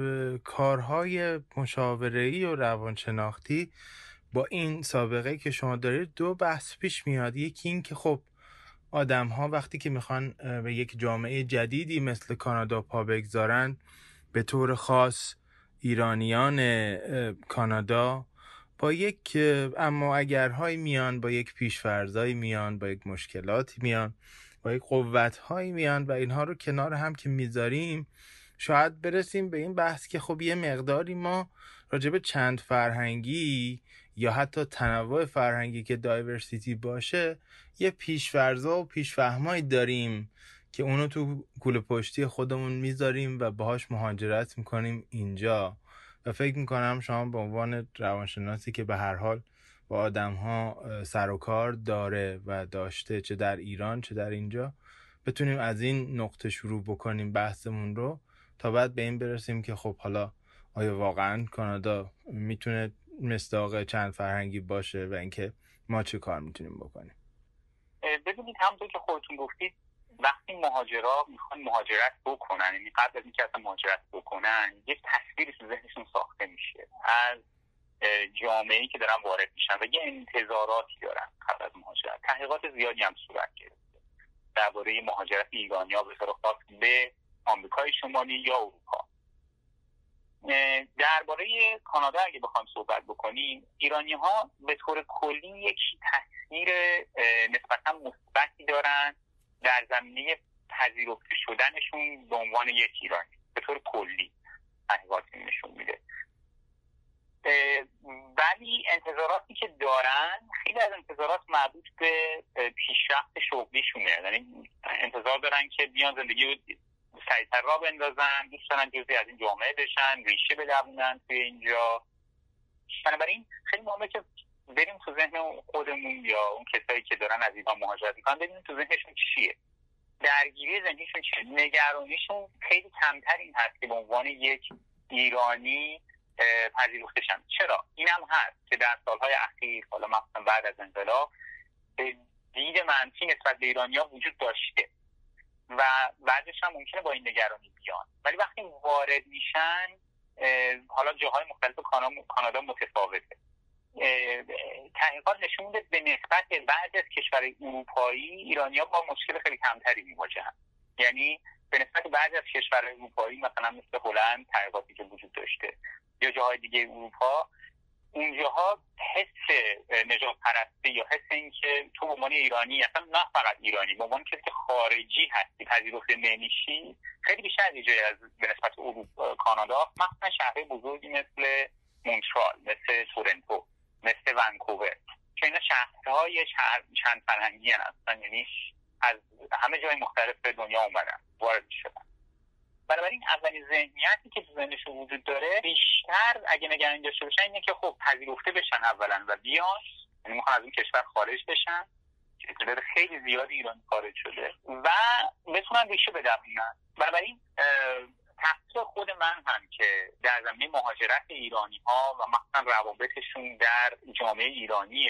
کارهای مشاوره‌ای و روانشناختی با این سابقه که شما دارید دو بحث پیش میاد. یکی این که خب آدم ها وقتی که میخوان به یک جامعه جدیدی مثل کانادا پا بگذارن، به طور خاص ایرانیان کانادا با یک اما اگرهایی میان، با یک پیش‌فرضایی میان، با یک مشکلاتی میان، با یک قوت‌هایی میان و اینها رو کنار هم که میذاریم شاید برسیم به این بحث که خب یه مقداری ما راجع به چند فرهنگی یا حتی تنوع فرهنگی که دایورسیتی باشه یه پیش‌فرضا و پیش‌فهمایی داریم که اونو تو کوله پشتی خودمون میذاریم و باهاش مهاجرت میکنیم اینجا. و فکر میکنم شما به عنوان روانشناسی که به هر حال با آدم‌ها سر و کار داره و داشته، چه در ایران چه در اینجا، بتونیم از این نقطه شروع بکنیم بحثمون رو تا بعد به این برسیم که خب حالا آیا واقعا کانادا میتونه مصداق چند فرهنگی باشه و اینکه ما چه کار میتونیم بکنیم. ببینید همونطور که خودتون گفتید وقتی مهاجرا میخوان مهاجرت بکنن، یعنی قبل از اینکه اصلا مهاجرت بکنن یک تصویری تو ذهنشون ساخته میشه از جامعه‌ای که دارن وارد میشن و یه انتظاراتی دارن قبل از مهاجرت. تحقیقات زیادی هم صورت گرفته درباره مهاجرت ایرانی‌ها به طور خاص به آمریکای شمالی یا اروپا. درباره کانادا اگه بخوام صحبت بکنیم، ایرانی‌ها به طور کلی یک تصویر نسبتاً مثبتی دارن در زمینه پذیرفته شدنشون به عنوان یک ایرانی. به طور کلی تحقیقات نشون میده، ولی انتظاراتی که دارن خیلی از انتظارات مربوط به پیشرفت شغلیشونه. یعنی انتظار دارن که بیان زندگی سریعتر را بندازن، دوست دارن جزئی از این جامعه بشن، ریشه بدوونن توی اینجا. بنابراین خیلی مهمه که بریم تو ذهن خودمون یا اون کسایی که دارن از ایران مهاجرت میکنن ببینیم تو ذهنشون چیه، درگیری ذهنیشون چیه، نگرانیشون خیلی کمتر این هست که به عنوان یک ایرانی پذیرفته شن. چرا؟ اینم هست که در سالهای اخیر، حالا مثلا بعد از انقلاب، دید منفی نسبت به ایرانی‌ها وجود داشته و بعدش هم ممکنه با این نگرانی بیان، ولی وقتی وارد میشن حالا جاهای مختلف کانادا متفاوته. تحقیقات نشون میده به نسبت بعضی از کشورهای اروپایی ایرانی‌ها با مشکل خیلی کمتری میواجهن. یعنی به نسبت بعضی از کشورهای اروپایی مثلا مثل هلند تحقیقاتی که وجود داشته یا جاهای دیگه اروپا، اونجاها حس نجات پرستی یا حس این که تو به عنوان ایرانی، اصلا نه فقط ایرانی، به عنوان کسی که خارجی هستی پذیرفته نمیشی خیلی بیشتر از جای از به نسبت اروپا کانادا، مثلا شهرهای بزرگی مثل مونترال، مثل تورنتو، مثل ونکوور که اینا شهرهای شهر چند فرهنگی هستن، یعنی از همه جای مختلف دنیا اومدن وارد شدن. بنابراین اولین ذهنیتی که تو ذهنشون وجود داره بیشتر اگه نگرانی داشته باشن اینه که خب پذیرفته بشن اولا و بیان، یعنی میخوان از این کشور خارج بشن که تعداد خیلی زیادی ایرانی خارج شده و بتونن ریشه بدوونن. بنابراین تقصیر خود من هم که در زمینه مهاجرت ایرانی ها و مثلا روابطشون در جامعه ایرانیه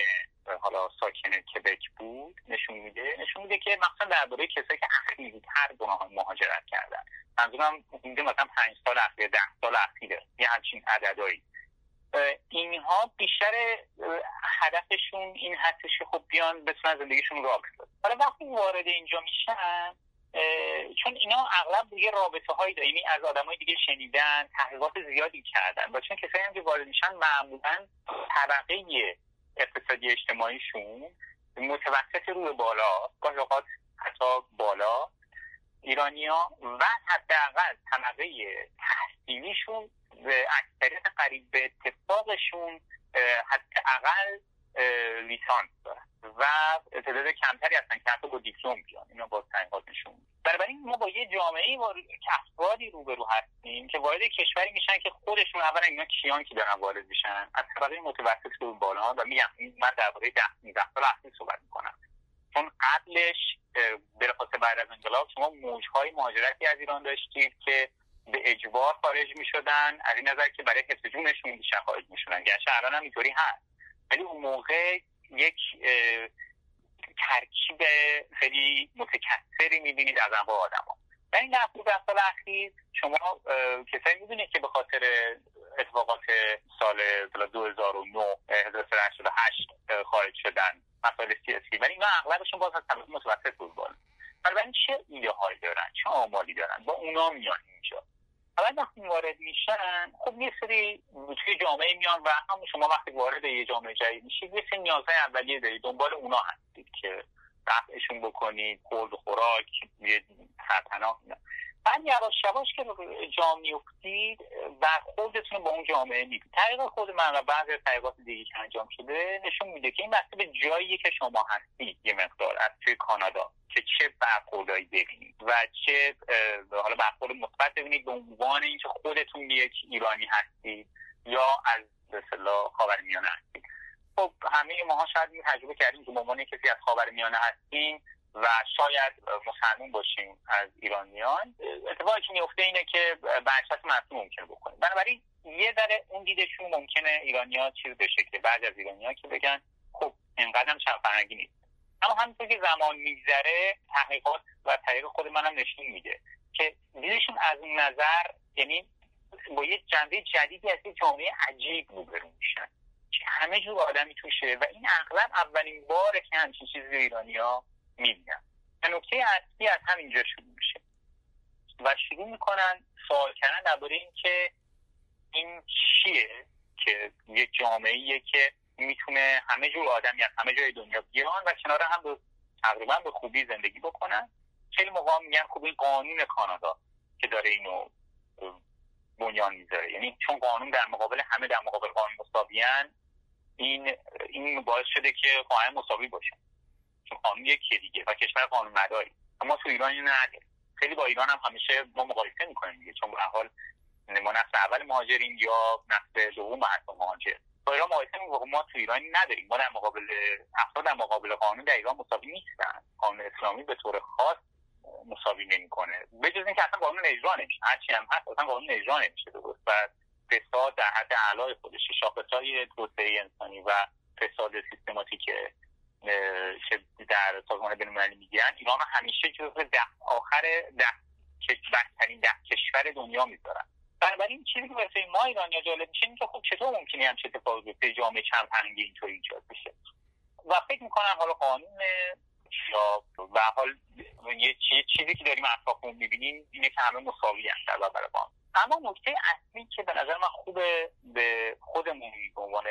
حالا ساکن کبک بود نشون میده نشون میده که مثلا درباره کسایی که اخیرتر گناه مهاجرت کردن، منظورم میگه مثلا پنج سال اخیر، ده سال اخیره، یه همچین عددایی، اینها بیشتر هدفشون این هستش که خب بیان بتونن زندگیشون رو راه بندازن. حالا وقتی وارد اینجا میشن، چون اینا اغلب دیگه رابطه هایی دارن، یعنی از آدمای دیگه شنیدن، تحقیقات زیادی کردن، و چون کسایی هم که وارد میشن معمولا طبقه اقتصادی اجتماعیشون متوسط رو به بالا، گاهی اوقات حتی بالا، ایرانی‌ها، و حداقل طبقه تحصیلیشون به اکثریت قریب به اتفاقشون حداقل لیسانس دارن و تعداد کمتری هستن که حتی با دیپلم بیان. اینا با تحقیقات نشون میده. بنابراین ما با یه جامعه‌ای که افرادی روبرو هستیم که وارد کشوری میشن که خودشون اولا اینا کیان که دارن وارد میشن، از طبقه متوسط رو بالا، و میگم من درباره ده پانزده سال اخیر صحبت میکنم، چون قبلش بلافاصله بعد از انقلاب شما موج‌های مهاجرتی از ایران داشتید که به اجبار خارج می‌شدن، از این نظر که برای حفظ جونشون بیشتر خارج می‌شدن، گرچه الان هم اینطوری هست، ولی اون موقع یک ترکیب خیلی متکثری می‌بینید از انواع آدم‌ها. در این ده سال اخیر شما کسایی می‌بینید که به خاطر اتفاقات سال دو هزار و نه هزار و سیصد و هشتاد و هشت خارج شدن، مسائل سیاسی، ولی اینا اغلبشون باز از طبقه متوسط بود بالا. بنابراین چه ایده هایی دارن، چه آمالی دارن، با اونا میان اینجا. اول وقتی وارد میشن، خب یه سری توی جامعه میان و هم شما وقتی وارد یه جامعه جدید میشید یه سری نیازهای اولیه دارید، دنبال اونا هستید که رفعشون بکنید، خورد و خوراک، یه سرپناه. بعد یواش یواش که جا میفتید برخوردتون با اون جامعه میبینید. تحقیق خود من و بعضی تحقیقات دیگه که انجام شده نشون میده که این بسته به جایی که شما هستید یه مقدار از توی کانادا که چه برخوردایی ببینید و چه حالا برخورد مثبت ببینید به عنوان اینکه خودتون یک ایرانی هستید یا از به اصطلاح خاورمیانه هستید. خب همه ماها شاید این تجربه کردیم که به عنوان کسی از خاورمیانه هستیم و شاید مسلمان باشیم از ایرانیان، اتفاقی که میفته اینه که برچسب منفی ممکنه بکنه. بنابراین یه ذره اون دیدشون ممکنه ایرانی‌ها چیز بشه که بعضی از ایرانی‌ها که بگن خب اینقدرم چند فرهنگی نیست. اما همونطور که زمان میگذره تحقیقات و تحقیق خود منم نشون میده که دیدشون از اون نظر، یعنی با یه جنبه جدیدی از یه جامعه عجیب روبرو میشن که همه جور آدمی توشه و این اغلب اولین باره که همچین چیزی ایرانی‌ها میبینن. نکته اصلی از همینجا شروع میشه و شروع میکنن سوال کردن درباره این که این چیه که یک جامعه‌ایه که میتونه همه جور آدمی از همه جای دنیا بیان و کنار هم به تقریبا به خوبی زندگی بکنن. خیلی موقع میگن خب این قانون کانادا که داره اینو بنیان میذاره، یعنی چون قانون در مقابل همه در مقابل قانون مساویان، این این باعث شده که قانون مساوی باشه، چون قانون یکیه دیگه و کشور قانون مداری. اما تو ایران اینو نداره. خیلی با ایران هم همیشه ما مقایسه میکنیم دیگه، چون به هر حال ما نسل اول مهاجرین یا نسل دوم حتی مهاجر. با ایران مقایسه میکنیم، ما تو ایران نداریم. ما در مقابل افراد در مقابل قانون در ایران مساوی نیستن. قانون اسلامی به طور خاص مساوی نمیکنه، به جز اینکه اصلا قانون اجرا نمیشه. هرچی هم هست اصلا قانون اجرا نمیشه درست و فساد در حد اعلای خودش، شاخصهای توسعه انسانی و فساد سیستماتیک که در سازمان بین‌المللی میگیرن ایران همیشه جزو ده آخر ده بدترین ده کشور دنیا میذارن. بنابراین چیزی که واسه ما ایرانی‌ها جالب میشه اینه که خب چطور ممکنه همچین اتفاقی بیفته، جامعه چند فرهنگی اینطوری ایجاد بشه. و فکر میکنم حالا قانون یا به حال یه چیزی که داریم اطرافمون میبینیم اینه که همه مساوی هستن در برابر قانون. اما نکته اصلی که به نظر من خوبه به خودمون به عنوان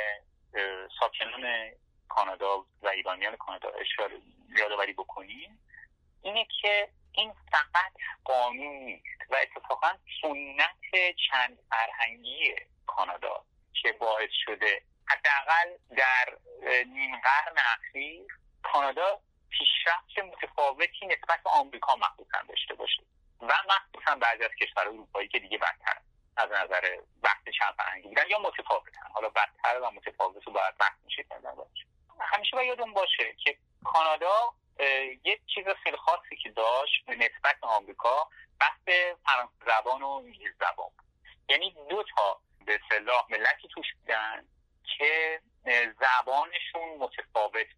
ساکنان کانادا و ایرانیان کانادا اشاره یادآوری بکنیم اینه که این فقط قانون نیست و اتفاقا سنت چند فرهنگی کانادا که باعث شده حداقل در نیم قرن اخیر کانادا پیشرفت متفاوتی نسبت به آمریکا مخصوصا داشته باشه و مخصوصا بعضی از کشورهای اروپایی که دیگه بدتر از نظر بحث چند فرهنگی بودن یا متفاوتن. حالا بدتر و متفاوت رو باید بحث میشه کردن باشه. همیشه باید یادمون باشه که کانادا یه چیز خیلی خاصی که داشت نسبت به آمریکا بحث فرانسه زبان و انگلیسی زبان، یعنی دو تا به اصطلاح ملتی توش بودن که زبانشون متفاوت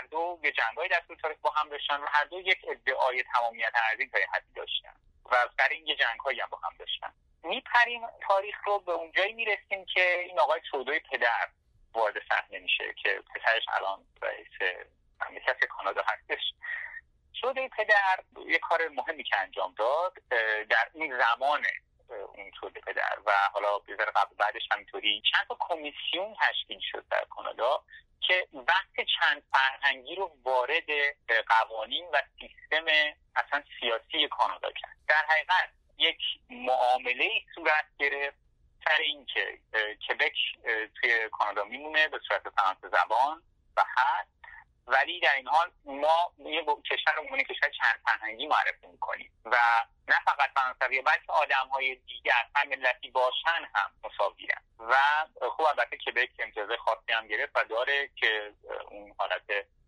دو یه جنگ‌های در طول تاریخ با هم داشتن و هر دو یک ادعای تمامیت ارضی تا حدی داشتن و سر این یه جنگ‌هایی هم با هم داشتن. میپریم تاریخ رو به اونجایی میرسیم که این آقای ترودوی پدر وارد صحنه میشه که پسرش الان رئیس مملکت کانادا هستش. ترودوی پدر یه کار مهمی که انجام داد در این زمان اون ترودوی پدر و حالا بیشتر قبل بعدش همینطوری چند تا کمیسیون تشکیل شد در کانادا که بحث چند فرهنگی رو وارد قوانین و سیستم اصلا سیاسی کانادا کرد. در حقیقت یک معامله‌ای صورت گرفت سر این که کبک توی کانادا میمونه به صورت فرانسه زبان و هست، ولی در این حال ما یه کشور رو مونه کشور چند فرهنگی معرفی میکنیم و نه فقط فرانسوی بلکه آدم‌های دیگر هر ملتی باشن هم مساوی‌اند و خب البته کبک امتیاز خاصی هم گرفت و داره که اون حالت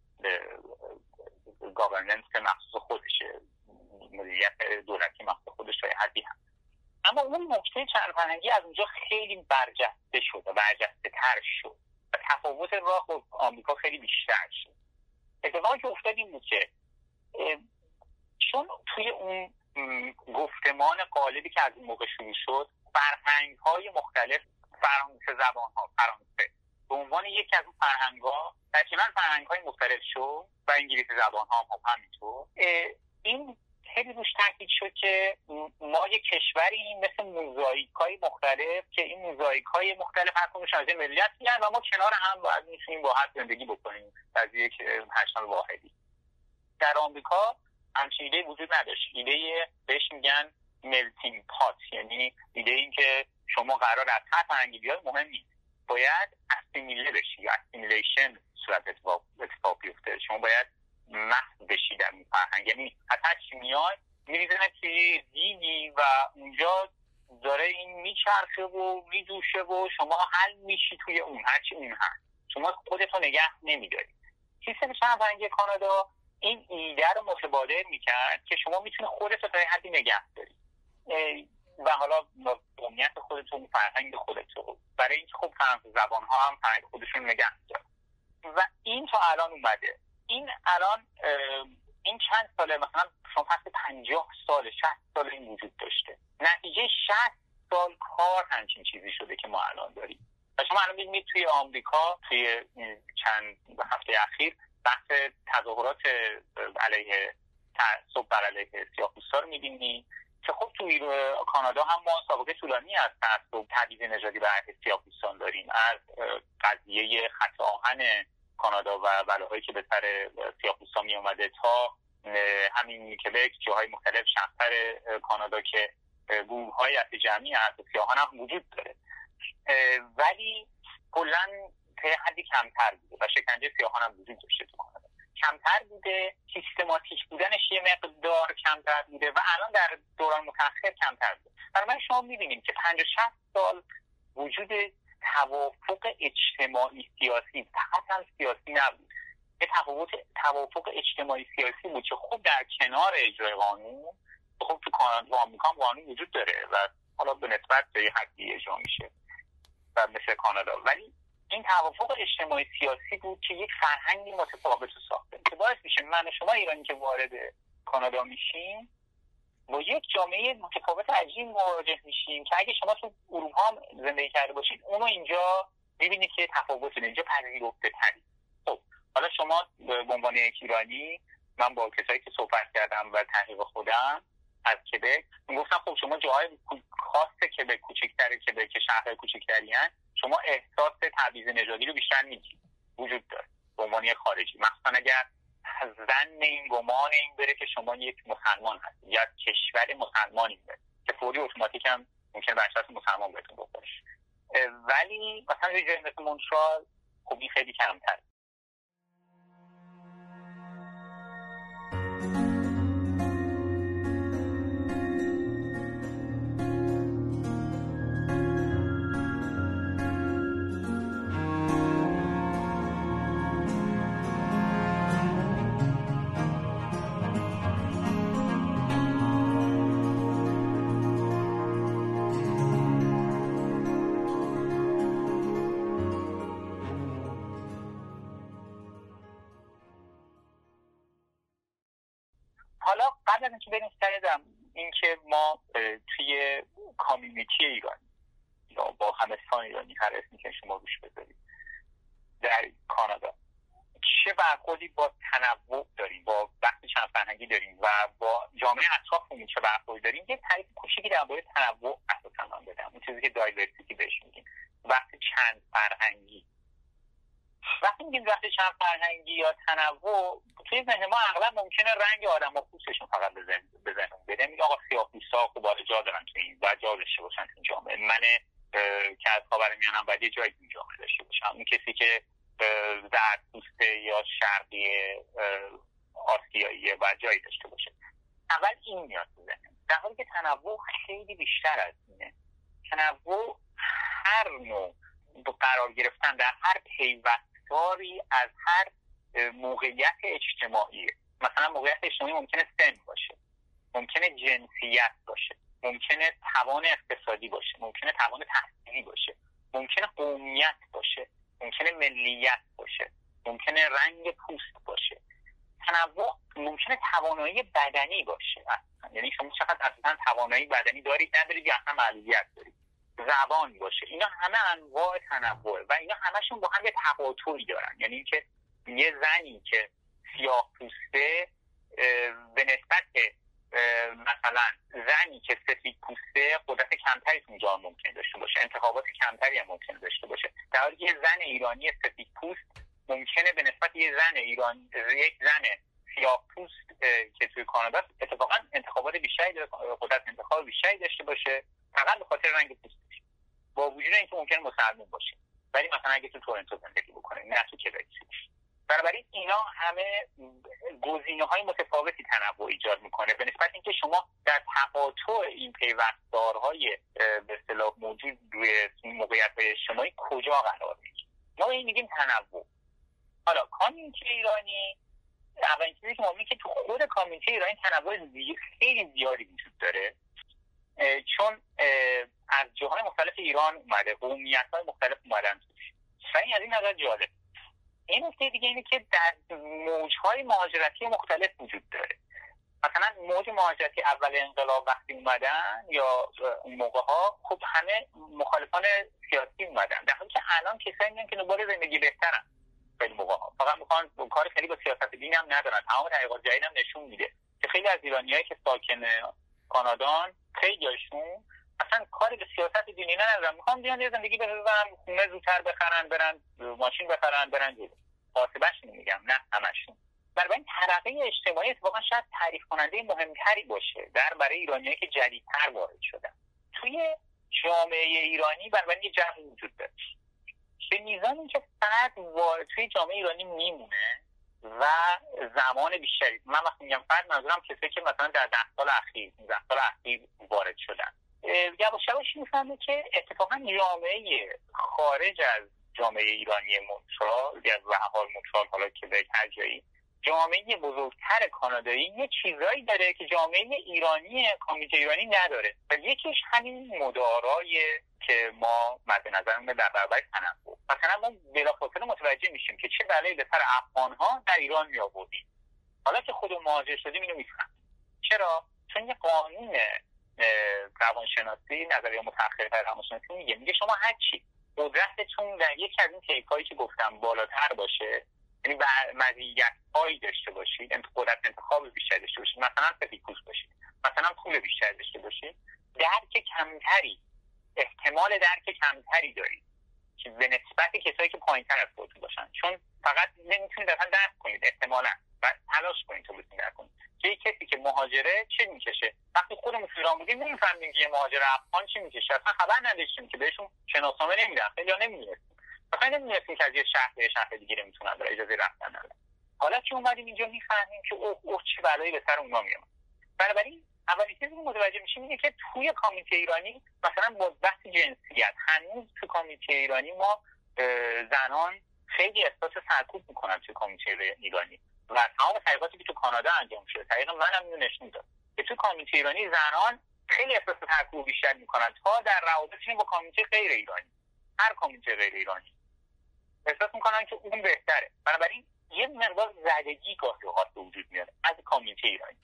گاورننس مخصوص خودشه، مدیریت دولتی مخصوص خودش تا حدی هم. اما اون نکته چند فرهنگی از اونجا خیلی برجسته شد و برجسته تر شد و تفاوت راه با آمریکا خیلی بیشتر شد. اتفاقی که افتاد این بود که چون توی اون گفتمان قالبی که از اون موقع شروع شد فرهنگ‌های مختلف، فرانسه زبان‌ها، فرانسه به عنوان یکی از اون فرهنگ‌ها در کنار فرهنگ‌های مختلف شد و انگلیسی زبان‌ها هم همینطور. این خیلی روش تاکید شد که ما یک کشوری مثل موزاییک‌های مختلف که این موزاییک‌های مختلف هر کدومش از ملیت میاد و ما کنار هم باید میتونیم با هم زندگی بکنیم از یک هشتان واحدی. در آمریکا همچین ایده وجود نداشت. ایده بهش میگن ملتینگ پات، یعنی ایده این که شما قرار از هر فرهنگی بیای مهم نیست، باید اسیمیله بشی یا اسیمیلیشن صورت اتفاق اتفاق بیفته. شما باید محو بشی در این فرهنگ، یعنی از هر چی میای میریزن توی دیگی و اونجا داره این میچرخه و میجوشه و شما حل میشی توی اون هرچی اون هست، شما خودتو نگه نمیداری. سیستم چند فرهنگی کانادا این ایده رو متبادر میکرد که شما میتونی خودتو تا حدی نگه داری و حالا قومیت خودتون، فرهنگ خودتون، برای اینکه خب فرانسه زبان ها هم فرهنگ خودشون نگه دارن و این تا الان اومده. این الان این چند ساله مثلا شما پس پنجاه سال شصت سال این وجود داشته، نتیجه شصت سال کار همچین چیزی شده که ما الان داریم و شما الان میبینید توی آمریکا توی چند هفته اخیر بحث تظاهرات علیه تعصب بر علیه سیاه‌پوستا رو می‌بینید که خب توی کانادا هم ما سابقه طولانی از تعصب تبعیض نژادی بر علیه سیاه‌پوستان داریم، از قضیه خط آهن کانادا و بلاهایی که به سر سیاه‌پوستا می اومده تا همین کبک، جاهای مختلف شهرتر کانادا که گروه‌های اصل جمعی از سیاهان هم وجود داره، ولی کلاً به حدی کمتر بوده و شکنجه سیاهان هم وجود داشته تو کانادا، کمتر بوده، سیستماتیک بودنش یه مقدار کمتر بوده و الان در دوران متأخر کمتر بوده. برای شما می‌بینیم که پنجاه شصت سال وجود توافق اجتماعی سیاسی، فقط هم سیاسی نبود، یه تفاوت توافق اجتماعی سیاسی بود که خب در کنار اجرای قانون، خب تو کانادا و آمریکا قانون وجود داره و حالا به نسبت به یه حدی اجرا میشه و مثل کانادا، ولی این توافق اجتماعی سیاسی بود که یک فرهنگی متفاوت رو ساخته که باعث میشه من و شما ایرانی که وارد کانادا میشیم با یک جامعه متفاوت عجیب مواجه میشیم که اگه شما تو اروپا هم زندگی کرده باشید اونو اینجا میبینید که تفاوت اینجا پذیرفته تری. خب حالا شما به عنوان یک ایرانی، من با کسایی که صحبت کردم و تحقیق خودم از کبک میگفتم خب شما جاهای خاص کبک، کوچکتر کبک، شهرهای کوچکتری هستن، شما احساس تبعیض نژادی رو بیشتر میگید وجود داره به عنوان یک خارجی، مخصوصا اگر زن این گمان این بره که شما یک مسلمان هستید یا کشور مسلمانی بره که فوری اتوماتیک هم ممکنه به اساس مسلمان بهتون بخوره، ولی مثلا یه جایی مثل مونترال خب این خیلی کمتر. قبل از اینکه بریم سردم اینکه ما توی کامیونیتی ایرانی یا با همستان ایرانی هر اسمی که شما روش بذارید در کانادا چه برخوردی با تنوع داریم، با بحث چند فرهنگی داریم و با جامعه اطرافمون چه برخوردی داریم، یه تعریف کوچیکی درباره تنوع اساسا من بدم. اون چیزی که دایورسیتی بهش میگیم، وقتی چند فرهنگی وقتی میگیم وقتی چند فرهنگی یا تنوع، توی ذهن ما اغلب ممکنه رنگ آدم و پوستشون فقط بزنیم بده، میگه آقا سیاه‌پوستا خوب بالا جا دارن تو این و جا داشته باشن تو جامعه، من که از خاورمیانم باید یه جایی تو جامعه داشته باشم، اون کسی که زردپوسته یا شرقی آسیاییه باید جایی داشته باشه. اول این میاد تو ذهن، در حالی که تنوع خیلی بیشتر از اینه. تنوع هر نوع قرار گرفتن در هر پیوستاری از هر موقعیت اجتماعی، مثلا موقعیت اجتماعی ممکنه سن باشه، ممکنه جنسیت باشه، ممکنه توان اقتصادی باشه، ممکنه توان تحصیلی باشه، ممکنه قومیت باشه، ممکنه ملیت باشه، ممکنه رنگ پوست باشه. تنوع ممکنه توانایی بدنی باشه، یعنی شما چقدر اصلا توانایی بدنی دارید ندارید یا اصلا معلولیت دارید، زبان باشه. اینا همه انواع تنوعه و اینا همشون با هم یه تقاطعی دارن. یعنی اینکه یه زنی که سیاه پوسته به نسبت مثلا زنی که سفید پوسته قدرت کمتری تو جامعه ممکن داشته باشه، انتخابات کمتری هم ممکن داشته باشه، در حالی که یه زن ایرانی سفید پوست ممکنه به نسبت یه زن ایرانی یک زن سیاه پوست که توی کانادا اتفاقا انتخابات بیشتری داره، قدرت انتخاب بیشتری داشته باشه فقط به خاطر رنگ پوستش، با وجود اینکه ممکنه مسلمان باشه ولی مثلا اگه تو تورنتو زندگی بکنه نه تو کبک. بنابراین اینا همه گزینه‌های متفاوتی تنوع ایجاد میکنه به نسبت اینکه شما در تقاطع این پیوستارهای به اصطلاح موجود روی موقعیت‌های اجتماعی کجا قرار میگیرید. ما این میگیم تنوع. حالا کامیونیتی ایرانی، اولین چیزی که ما میگیم که تو خود کامیونیتی ایرانی تنوع خیلی زیادی وجود داره، چون از جاهای مختلف ایران اومده، قومیت‌های مختلف اومدن توش. و این از این نظر جالب. این نکته دیگه اینه که در موج‌های مهاجرتی مختلف وجود داره. مثلا موج مهاجرتی اول انقلاب وقتی اومدن یا اون موقع‌ها خب همه مخالفان سیاسی اومدن، در حالی که الان کسایی میان که دنبال زندگی بهترن. خیلی موقع‌ها فقط میخوان کار خیلی با سیاست دینی هم ندارن. تمام تحقیقات جدید هم نشون میده که خیلی از ایرانیایی که ساکن کانادان خیلیاشون اصلا کاری به سیاست دینی ندارن، میخوان بیان یه زندگی بسازن، خونه زودتر بخرن، برن ماشین بخرن، برن جلو. قاطبه‌شون میگم، نه همشون. بنابراین ترقی اجتماعی اتفاقا شاید تعریف کننده مهمتری باشه در برای ایرانیایی که جدیدتر وارد شدن توی جامعه ایرانی. بنابراین یه جمعی وجود داره به میزانی که فرد وارد توی جامعه ایرانی میمونه و زمان بیشتری، من وقتی میگم فرد منظورم کسایی که مثلا در ده سال اخیر ده سال اخیر وارد شدن، یواش یواش میفهمه که اتفاقا جامعه خارج از جامعه ایرانی مونترال یا به هر حال مونترال حالا که به هر جایی، جامعه بزرگتر کانادایی یه چیزایی داره که جامعه ایرانی کامیونیتی ایرانی نداره و یکیش همین مدارای که ما مد نظرمون در برابر تنوع. مثلا ما بلافاصله متوجه میشیم که چه بلایی به سر افغان‌ها در ایران میآوردیم، حالا که خودمون مهاجر شدیم اینو میفهمیم. چرا؟ چون یه قانون روانشناسی، نظریه متأخرتر روانشناسی میگه میگه شما هر چی قدرتتون در یکی از این تیپایی که گفتم بالاتر باشه، یعنی مزیت‌هایی داشته باشید، انت قدرت انتخاب بیشتری داشته باشید، مثلا سفیدپوست باشید، مثلا پول بیشتری داشته باشید، درک کمتری، احتمال درک کمتری دارید که به نسبت کسایی که پایین‌تر از خودتون باشن، چون فقط نمیتونید اصلا درک کنید احتمالاً و تلاش کنید تا بتونید درک کنید که یک کسی که مهاجره چه میکشه. وقتی خودمون تو ایران بودیم نمی‌فهمیدیم که یه مهاجر افغان چی میکشه، اصلا خبر نداشتیم که بهشون شناسنامه نمیدن، خیلی‌ها نمی‌دونستیم، مثلا نمی‌دونستیم که از یه شهر به شهر دیگه نمیتونن برای اجازه رفتن ندارن. حالا که اومدیم اینجا می‌فهمیم که اوه اوه چه بلایی به سر اونها میاد. بنابراین اولین چیزی که متوجه میشیم اینه که توی کامیونیتی ایرانی مثلا با بحث جنسیت هنوز توی کامیونیتی ایرانی ما زنان خیلی احساس سرکوب میکنن توی کامیونیتی ایرانی و تمام تحقیقاتی که تو کانادا انجام شده، تحقیق منم اینو نشون میده که توی کامیونیتی ایرانی زنان خیلی احساس سرکوب بیشتر میکنن تا در روابطشون با کامیونیتی غیر ایرانی. هر کامیونیتی غیر ایرانی احساس میکنن که اون بهتره، بنابراین یه مقدار زدگی گاهی اوقات به وجود میاد از کامیونیتی ایرانی.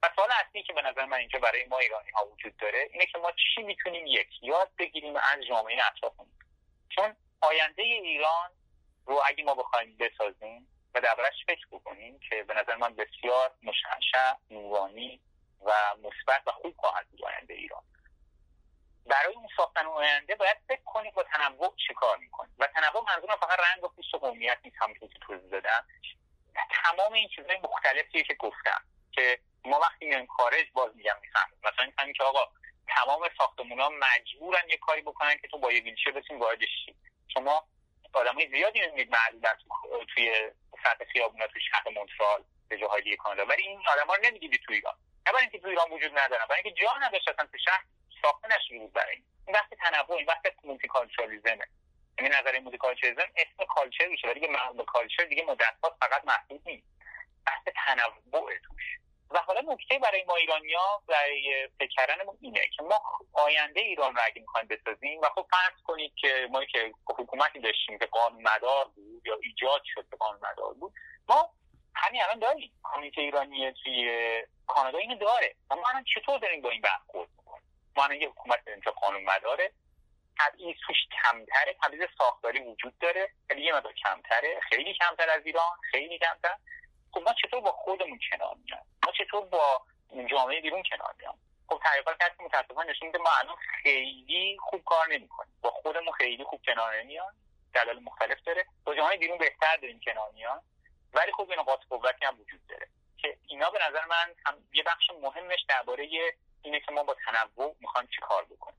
و سوال اصلی که به نظر من اینجا برای ما ایرانی ها وجود داره اینه که ما چی میتونیم یک یاد بگیریم از جامعه اطرافمون، چون آینده ایران رو اگه ما بخوایم بسازیم و دربارش فکر بکنیم که به نظر من بسیار مشعشع، نورانی و مثبت و خوب خواهد بود آینده ایران. برای اون ساختن آینده باید فکر کنیم با تنوع چه کار میکنیم و تنوع منظورم فقط رنگ و پوست و قومیت نیست، همونطور که توضیح دادم تمام این چیزهای مختلفیه که گفتم که ما وقتی میایم خارج باز میگم میفهمیم. مثلا میفهمیم که آقا تمام ساختمونا مجبورن یه کاری بکنن که تو با یه ویلچر بتونی واردش شی. شما آدمای زیادی میبینید معلولن توی سطح خیابونا توی شهر مونترال به جاهای دیگه کانادا، ولی این آدما رو نمیدیدی تو ایران. نه برای اینکه تو ایران وجود ندارن، برای اینکه جا نداشتن تو شهر ساخته نشده بود. برای این این بحث تنوع، این بحث مولتی کالچرالیسمه. یعنی نظریه مولتی کالچرالیسم اسم کالچر میشه ولی به کالچر دیگه مدت‌ها فقط محدود نیست، بحث تنوع توش. و حالا نکته برای ما ایرانی‌ها برای فکر کردنمون اینه که ما آینده ایران رو اگه می‌خوایم بسازیم و خب فرض کنید که ما که حکومتی داشتیم که قانون‌مدار بود یا ایجاد شد که قانون‌مدار بود، ما همین الان داریم کامیته ایرانی توی کانادا اینو داره و ما الان چطور داریم با این برخورد می‌کنیم؟ ما الان یه حکومت داریم که قانون‌مداره، تبعیض توش کمتره، تبعیض ساختاری وجود داره ولی یه مقدار کمتره، خیلی کمتر از ایران، خیلی کمتر. خب ما چطور با خودمون کنار میایم؟ ما چطور با جامعه بیرون کنار میایم؟ خب تحقیقات هست که متأسفانه نشون میده ما الان خیلی خوب کار نمی‌کنیم، با خودمون خیلی خوب کنار نمیایم، دلایل مختلف داره. با جامعه بیرون بهتر داریم کنار میایم ولی خب این نقاط قوتی هم وجود داره که اینا به نظر من هم یه بخش مهمش درباره اینه که ما با تنوع می‌خوایم چیکار بکنیم.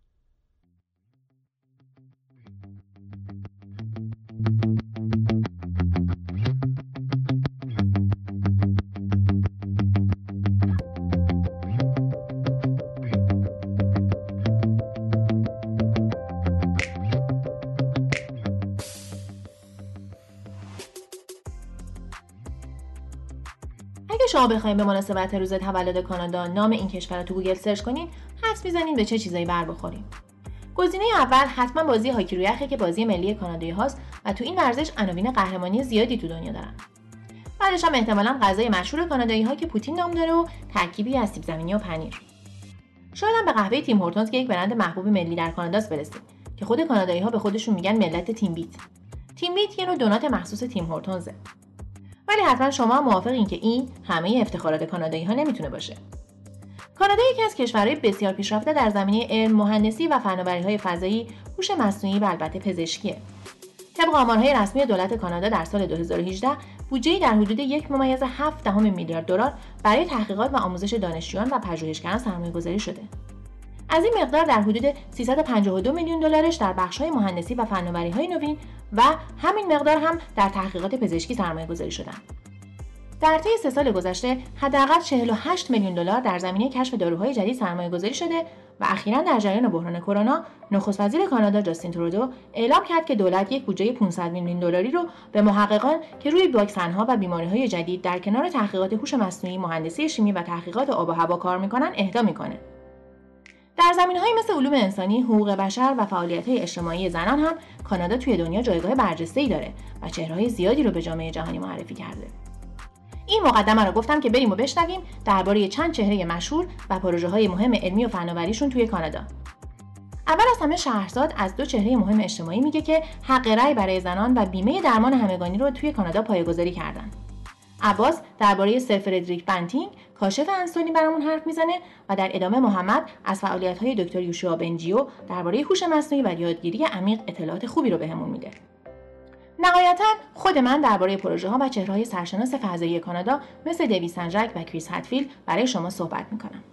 اگه شما بخواید به مناسبت روز تولد کانادا نام این کشور رو تو گوگل سرچ کنین، حدس میزنین به چه چیزایی بر بخورین. گزینه اول حتما بازی هاکی روی یخه که بازی ملی کانادایی هاست و تو این ورزش عناوین قهرمانی زیادی تو دنیا دارن. بعدش هم احتمالاً غذای مشهور کانادایی ها که پوتین نام داره و ترکیبی از سیب زمینی و پنیر. شاید هم به قهوه تیم هورتونز که یک برند محبوب ملی در کاناداست برسید که خود کانادایی ها به خودشون میگن ملت تیم بیت. تیم بیت یه نوع دونات مخصوص تیم هورتونزه. ولی حتما شما موافقین که این همه افتخارات کانادایی ها نمیتونه باشه. کانادا یکی از کشورهای بسیار پیشرفته در زمینه علم، مهندسی و فناوری‌های فضایی، هوش مصنوعی و البته پزشکیه. طبق آمارهای رسمی دولت کانادا در سال دو هزار و هجده بودجه‌ای در حدود یک ممیز هفت دهم میلیارد دلار برای تحقیقات و آموزش دانشجویان و پژوهشگران سرمایه‌گذاری شده. از این مقدار در حدود سیصد و پنجاه و دو میلیون دلارش در بخش‌های مهندسی و فناوری‌های نوین و همین مقدار هم در تحقیقات پزشکی سرمایه‌گذاری شدند. در طی سه سال گذشته حداقل چهل و هشت میلیون دلار در زمینه کشف داروهای جدید سرمایه‌گذاری شده و اخیراً در جریان بحران کرونا نخست وزیر کانادا جاستین ترودو اعلام کرد که دولت یک بودجه پانصد میلیون دلاری رو به محققان که روی واکسن‌ها و بیماری‌های جدید در کنار تحقیقات هوش مصنوعی، مهندسی شیمی و تحقیقات آب و هوا کار می‌کنن اهدا می‌کنه. در زمینه‌های مثل علوم انسانی، حقوق بشر و فعالیت‌های اجتماعی زنان هم کانادا توی دنیا جایگاه برجسته‌ای داره و چهره‌های زیادی رو به جامعه جهانی معرفی کرده. این مقدمه رو گفتم که بریم و بشنویم درباره چند چهره مشهور و پروژه‌های مهم علمی و فناوریشون توی کانادا. اول از همه شهرزاد از دو چهره مهم اجتماعی میگه که حق رأی برای زنان و بیمه درمان همگانی رو توی کانادا پایه‌گذاری کردن. عباس درباره سر فردریک بنتینگ کاشف انسولین برامون حرف میزنه و در ادامه محمد از فعالیت‌های دکتر یوشوا بنجیو درباره هوش مصنوعی و یادگیری عمیق اطلاعات خوبی رو بهمون میده. نهایتاً خود من درباره پروژه‌ها و چهره‌های سرشناس فضایی کانادا مثل دیوید سنجاک و کریس هتفیلد برای شما صحبت می‌کنم.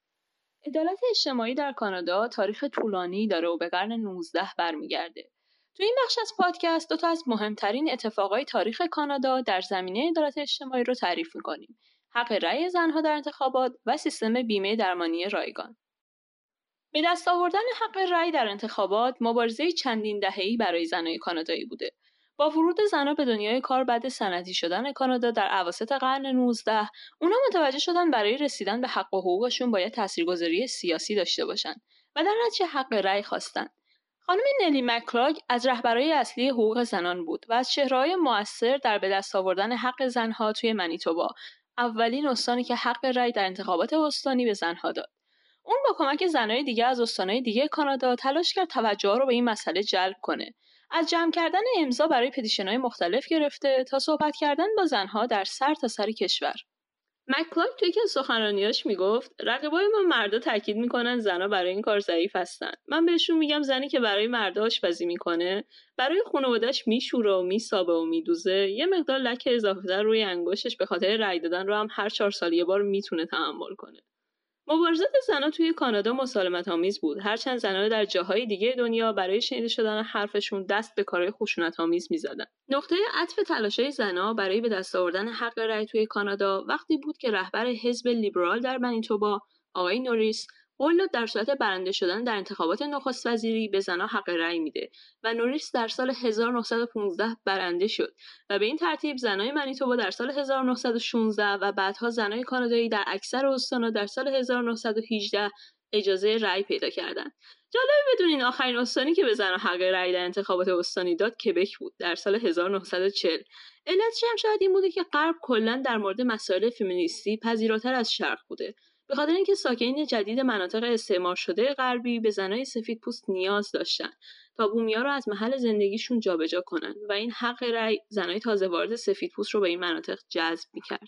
عدالت اجتماعی در کانادا تاریخ طولانی داره و به قرن نوزدهم برمیگرده تو این بخش از پادکست دو تا از مهمترین اتفاقای تاریخ کانادا در زمینه عدالت اجتماعی رو تعریف می‌کنیم: حق رأی زنها در انتخابات و سیستم بیمه درمانی رایگان. به دست آوردن حق رأی در انتخابات مبارزه چندین دهه‌ای برای زنان کانادایی بوده. با ورود زنها به دنیای کار بعد صنعتی شدن کانادا در اواسط قرن نوزدهم، اونا متوجه شدن برای رسیدن به حق و حقوقشون باید تاثیرگذاری سیاسی داشته باشن و در نتیجه حق رأی خواستن. خانم نلی مکلاگ از رهبرای اصلی حقوق زنان بود و از چهره‌های مؤثر در به دست آوردن حق زنها توی منیتوبا، اولین استانی که حق رأی در انتخابات استانی به زنها داد. اون با کمک زنای دیگه از استانهای دیگه کانادا تلاش کرد توجه رو به این مسئله جلب کنه. از جمع کردن امضا برای پتیشن‌های مختلف گرفته تا صحبت کردن با زنها در سر تا سر کشور. مکلاگ توی که سخنرانیاش میگفت رقیبای ما مردا تاکید میکنن زنا برای این کار ضعیف هستن. من بهشون میگم زنی که برای مردا آشپزی میکنه، برای خانواده‌اش میشوره و میسابه و میدوزه، یه مقدار لک اضافه‌تر روی انگشتش به خاطر رأی دادن رو هم هر چهار سال یه بار میتونه تحمل کنه. مبارزات زنان توی کانادا مسالمت‌آمیز بود، هرچند زنان در جاهای دیگه دنیا برای شنیده شدن حرفشون دست به کارهای خشونت‌آمیز می‌زدن. نقطه عطف تلاش‌های زنان برای به دست آوردن حق رأی توی کانادا وقتی بود که رهبر حزب لیبرال در منیتوبا، آقای نوریس، قول داد در صورت برنده شدن در انتخابات نخست وزیری به زنان حق رأی میده و نوریس در سال هزار و نهصد و پانزده برنده شد و به این ترتیب زنای منیتوبا در سال هزار و نهصد و شانزده و بعدها زنای کانادایی در اکثر استان‌ها در سال هزار و نهصد و هجده اجازه رأی پیدا کردند. جالب بدونین آخرین استانی که به زنان حق رأی در انتخابات استانی داد کبک بود در سال هزار و نهصد و چهل. علتش هم شاید این بوده که غرب کلاً در مورد مسائل فمینیستی پذیراتر از شرق بوده. به خاطر اینکه ساکنین جدید مناطق استعمار شده غربی به زنای سفید پوست نیاز داشتن تا بومیا رو از محل زندگیشون جابجا کنن و این حق رأی زنای تازه وارد سفید پوست رو به این مناطق جذب می‌کرد.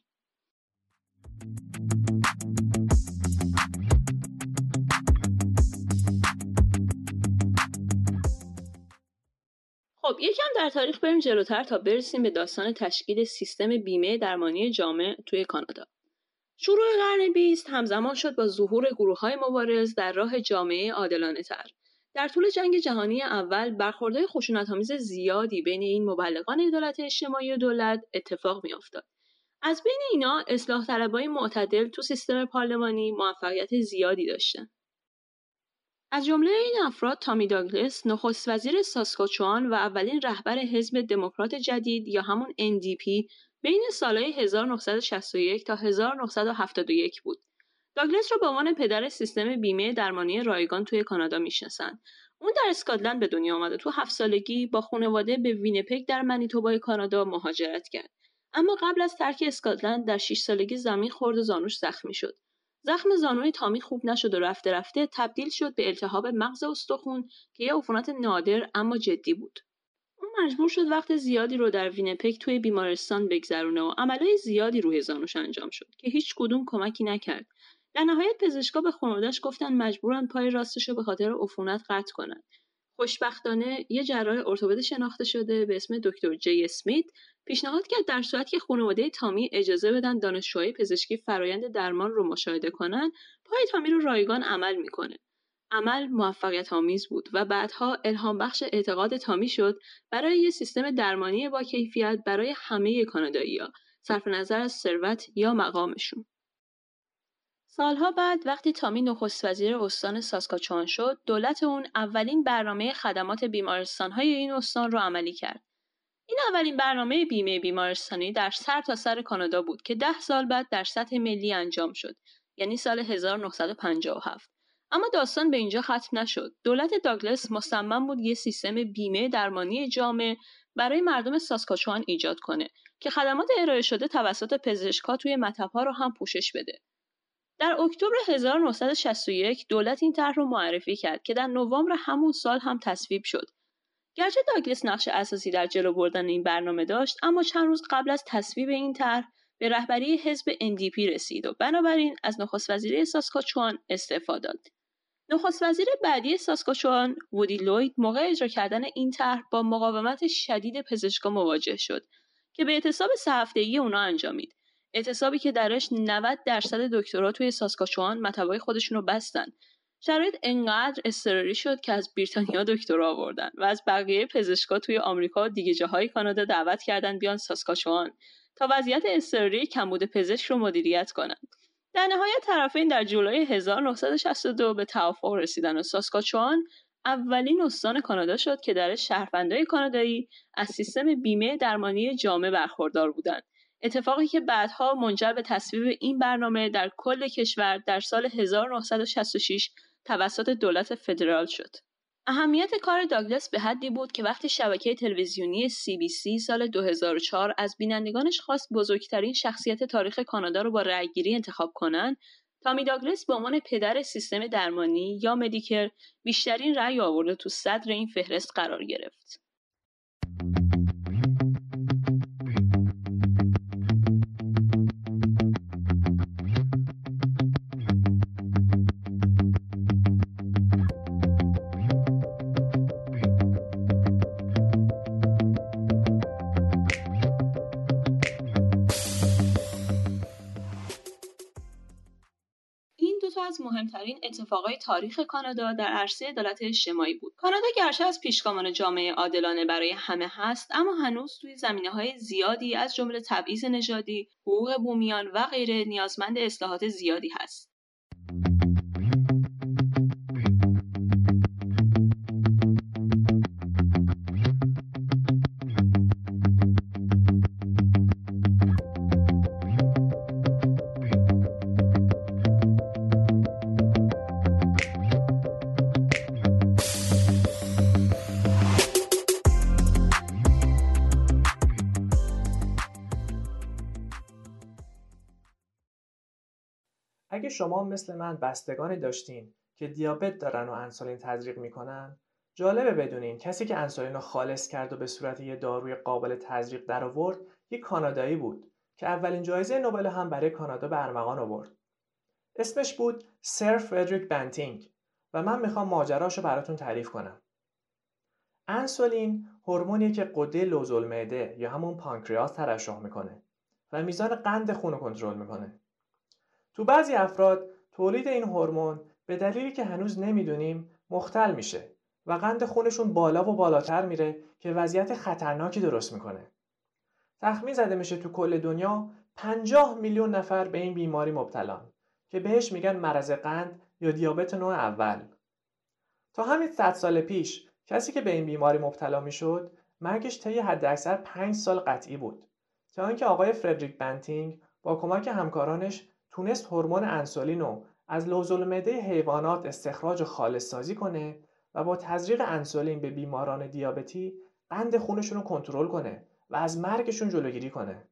خب یکم در تاریخ بریم جلوتر تا برسیم به داستان تشکیل سیستم بیمه درمانی جامع توی کانادا. شروع قرن بیست همزمان شد با ظهور گروه‌های مبارز در راه جامعه عادلانه‌تر. در طول جنگ جهانی اول برخوردهای خشونت‌آمیز زیادی بین این مبلغان عدالت اجتماعی و دولت اتفاق می‌افتاد. از بین اینا اصلاح طلبای معتدل تو سیستم پارلمانی موفقیت زیادی داشتن. از جمله این افراد تامی داگلس، نخست وزیر ساسکاچوان و اولین رهبر حزب دموکرات جدید یا همون ان دی پی بین سالهای هزار و نهصد و شصت و یک تا هزار و نهصد و هفتاد و یک بود. داگلس را به عنوان پدر سیستم بیمه درمانی رایگان توی کانادا میشناسند. اون در اسکاتلند به دنیا آمد و تو هفت سالگی با خانواده به وینیپگ در منیتوبای کانادا مهاجرت کرد. اما قبل از ترک اسکاتلند در شش سالگی زمین خورد و زانوش زخمی شد. زخم زانوی تامی خوب نشد و رفته رفته تبدیل شد به التهاب مغز استخوان که یه عفونت نادر اما جدی بود. اون مجبور شد وقت زیادی رو در وینیپگ توی بیمارستان بگذرونه و عملهای زیادی روی زانوش انجام شد که هیچ کدوم کمکی نکرد. در نهایت پزشکا به خانواده‌اش گفتن مجبورن پای راستش رو به خاطر عفونت قطع کنن. خوشبختانه یه جراح ارتوپد شناخته شده به اسم دکتر جی اسمیت پیشنهاد کرد در صورتی که خانواده تامی اجازه بدن دانشجوهای پزشکی فرایند درمان رو مشاهده کنن، پای تامی رو رایگان عمل میکنه. عمل موفقیت آمیز بود و بعدها الهام بخش اعتقاد تامی شد برای یه سیستم درمانی با کیفیت برای همه کانادایی‌ها، صرف نظر از ثروت یا مقامشون. سالها بعد وقتی تامی نخست وزیر استان ساسکاچوان شد، دولت اون اولین برنامه خدمات بیمارستان‌های این استان رو عملی کرد. این اولین برنامه بیمه بیمارستانی در سر تا سر کانادا بود که ده سال بعد در سطح ملی انجام شد، یعنی سال هزار و نهصد و پنجاه و هفت. اما داستان به اینجا ختم نشد. دولت داگلس مصمم بود یک سیستم بیمه درمانی جامع برای مردم ساسکاچوان ایجاد کنه که خدمات ارائه شده توسط پزشکا توی مطب‌ها رو هم پوشش بده. در اکتبر هزار و نهصد و شصت و یک دولت این طرح رو معرفی کرد که در نوامبر همون سال هم تصویب شد. گرچه داگلس نقش اساسی در جلو بردن این برنامه داشت، اما چند روز قبل از تصویب این طرح به رهبری حزب ان دی پی رسید و بنابراین از نخست وزیری ساسکاچوان استعفا داد. نخست وزیر بعدی ساسکاچوان، وودی لوید، موقع اجرا کردن این طرح با مقاومت شدید پزشکا مواجه شد که به اعتصاب سه هفته‌ای اونا انجامید. اعتصابی که درش نود درصد دکترها توی ساسکاچوان مطبای خودشون رو بستن. شرایط انقدر اضطراری شد که از بریتانیا دکترا آوردن و از بقیه پزشکا توی آمریکا و دیگه جاهای کانادا دعوت کردن بیان ساسکاچوان تا وضعیت اضطراری کمبود پزشک رو مدیریت کنن. در نهایت طرفین در جولای هزار و نهصد و شصت و دو به توافق رسیدن و ساسکاچوان اولین استان کانادا شد که در شهروندای کانادایی از سیستم بیمه درمانی جامع برخوردار بودند. اتفاقی که بعدها منجر به تصویب این برنامه در کل کشور در سال هزار و نهصد و شصت و شش توسط دولت فدرال شد. اهمیت کار داگلاس به حدی بود که وقتی شبکه تلویزیونی سی بی سی سال دو هزار و چهار از بینندگانش خواست بزرگترین شخصیت تاریخ کانادا رو با رأی‌گیری انتخاب کنند، تامی داگلاس به عنوان پدر سیستم درمانی یا مدیکر بیشترین رأی آورد و تو صدر این فهرست قرار گرفت. از مهمترین اتفاقای تاریخ کانادا در عرصه عدالت اجتماعی بود. کانادا گرچه از پیشگامان جامعه عادلانه برای همه هست، اما هنوز توی زمینه‌های زیادی از جمله تبعیض نژادی، حقوق بومیان و غیره نیازمند اصلاحات زیادی هست. اگه شما مثل من بستگانی داشتین که دیابت دارن و انسولین تزریق میکنن، جالبه بدونین کسی که انسولین رو خالص کرد و به صورت یه داروی قابل تزریق در آورد یک کانادایی بود که اولین جایزه نوبل هم برای کانادا به ارمغان آورد. اسمش بود سر فردریک بنتینگ و من میخوام ماجراشو براتون تعریف کنم. انسولین هورمونیه که غده لوزالمعده یا همون پانکریاس ترشح میکنه و میزان قند خون رو کنترل میکنه. تو بعضی افراد تولید این هورمون به دلیلی که هنوز نمیدونیم مختل میشه و قند خونشون بالا و بالاتر میره که وضعیت خطرناکی درست میکنه. تخمین زده میشه تو کل دنیا پنجاه میلیون نفر به این بیماری مبتلان که بهش میگن مرض قند یا دیابت نوع اول. تا همین صد سال پیش کسی که به این بیماری مبتلا میشد مرگش طی حداکثر پنج سال قطعی بود، تا اینکه آقای فردریک بنتینگ با کمک همکارانش تونست هورمون انسولین رو از لوزالمعده حیوانات استخراج و خالص سازی کنه و با تزریق انسولین به بیماران دیابتی قند خونشون رو کنترل کنه و از مرگشون جلوگیری کنه.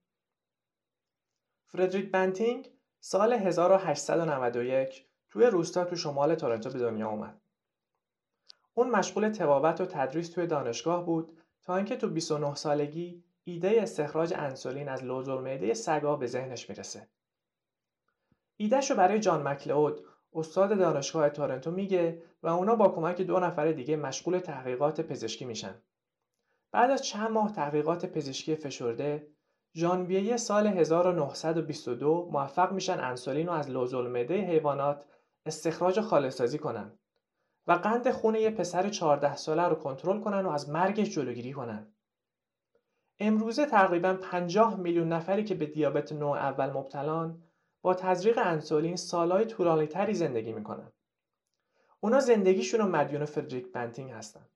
فردریک بنتینگ سال هزار و هشتصد و نود و یک توی روستا تو شمال تورنتو به دنیا اومد. اون مشغول طبابت و تدریس توی دانشگاه بود تا اینکه تو بیست و نه سالگی ایده استخراج انسولین از لوزالمعده سگا به ذهنش میرسه. ایدهشو برای جان مکلئود استاد دانشگاه تورنتو میگه و اونا با کمک دو نفر دیگه مشغول تحقیقات پزشکی میشن. بعد از چند ماه تحقیقات پزشکی فشرده، ژانویه سال هزار و نهصد و بیست و دو موفق میشن انسولین رو از لوزالمعده حیوانات استخراج خالص‌سازی کنن و قند خون یه پسر چهارده ساله رو کنترل کنن و از مرگش جلوگیری کنن. امروزه تقریباً پنجاه میلیون نفری که به دیابت نوع اول مبتلان با تزریق انسولین سالهای طولانی تری زندگی میکنن. اونا زندگیشون رو مدیون فردریک بنتینگ هستن.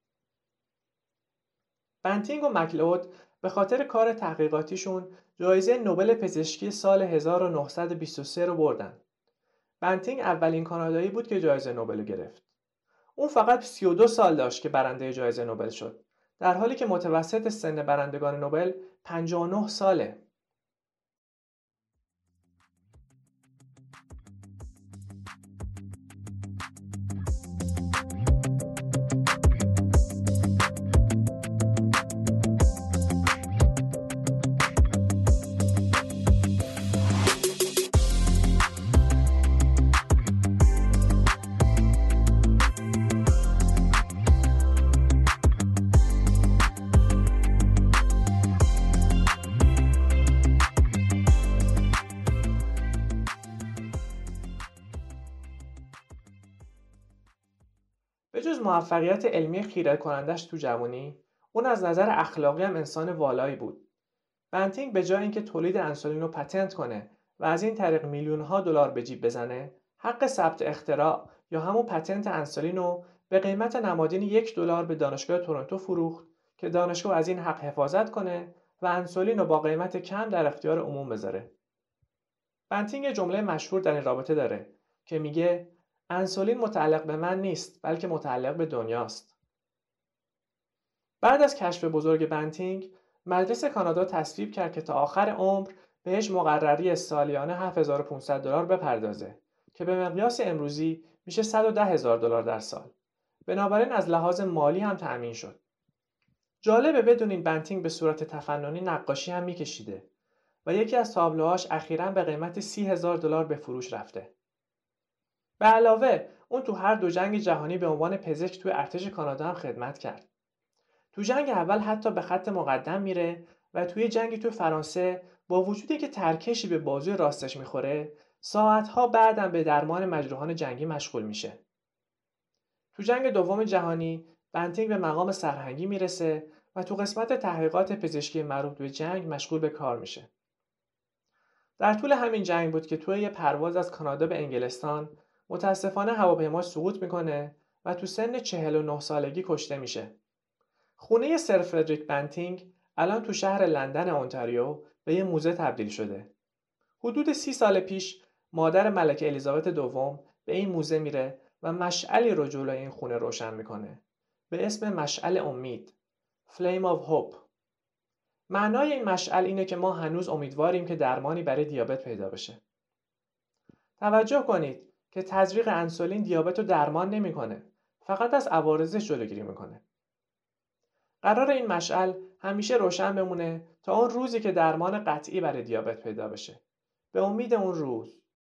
بنتینگ و مکلئود به خاطر کار تحقیقاتیشون جایزه نوبل پزشکی سال هزار و نهصد و بیست و سه رو بردن. بنتینگ اولین کانادایی بود که جایزه نوبل گرفت. اون فقط سی و دو سال داشت که برنده جایزه نوبل شد، در حالی که متوسط سن برندگان نوبل پنجاه و نه ساله. جز موفقیت علمی خیره کنندش تو جوانی، اون از نظر اخلاقی هم انسان والایی بود. بنتینگ به جای اینکه تولید انسولین رو پتنت کنه و از این طریق میلیون ها دلار به جیب بزنه، حق ثبت اختراع یا همون پتنت انسولین رو به قیمت نمادین یک دلار به دانشگاه تورنتو فروخت که دانشگاه از این حق حفاظت کنه و انسولین رو با قیمت کم در اختیار عموم بذاره. بنتینگ یه جمله مشهور در این رابطه داره که میگه انسولین متعلق به من نیست بلکه متعلق به دنیاست. بعد از کشف بزرگ بنتینگ، مجلس کانادا تصویب کرد که تا آخر عمر بهش مقرری سالیانه هفت هزار و پانصد دلار بپردازه که به مقیاس امروزی میشه صد و ده هزار دلار در سال. بنابراین از لحاظ مالی هم تأمین شد. جالبه بدونین بنتینگ به صورت تفننی نقاشی هم میکشیده و یکی از تابلوهاش اخیراً به قیمت سی هزار دلار به فروش رفته. به علاوه اون تو هر دو جنگ جهانی به عنوان پزشک توی ارتش کانادا هم خدمت کرد. تو جنگ اول حتی به خط مقدم میره و توی جنگی تو فرانسه با وجودی که ترکشی به بازوی راستش میخوره، ساعتها بعدم به درمان مجروحان جنگی مشغول میشه. تو جنگ دوم جهانی بنتینگ به مقام سرهنگی میرسه و تو قسمت تحقیقات پزشکی مربوط به جنگ مشغول به کار میشه. در طول همین جنگ بود که توی یه پرواز از کانادا به انگلستان متاسفانه هواپیماش سقوط میکنه و تو سن چهل و نه سالگی کشته میشه. خونه سر فردریک بنتینگ الان تو شهر لندن اونتاریو به یه موزه تبدیل شده. حدود سی سال پیش مادر ملکه الیزابت دوم به این موزه میره و مشعلی رو جلوی این خونه روشن میکنه به اسم مشعل امید، Flame of Hope. معنای این مشعل اینه که ما هنوز امیدواریم که درمانی برای دیابت پیدا بشه. توجه کنید که تزریق انسولین دیابت رو درمان نمیکنه، فقط از عوارضش جلوگیری میکنه. قرار این مشعل همیشه روشن بمونه تا اون روزی که درمان قطعی برای دیابت پیدا بشه. به امید اون روز.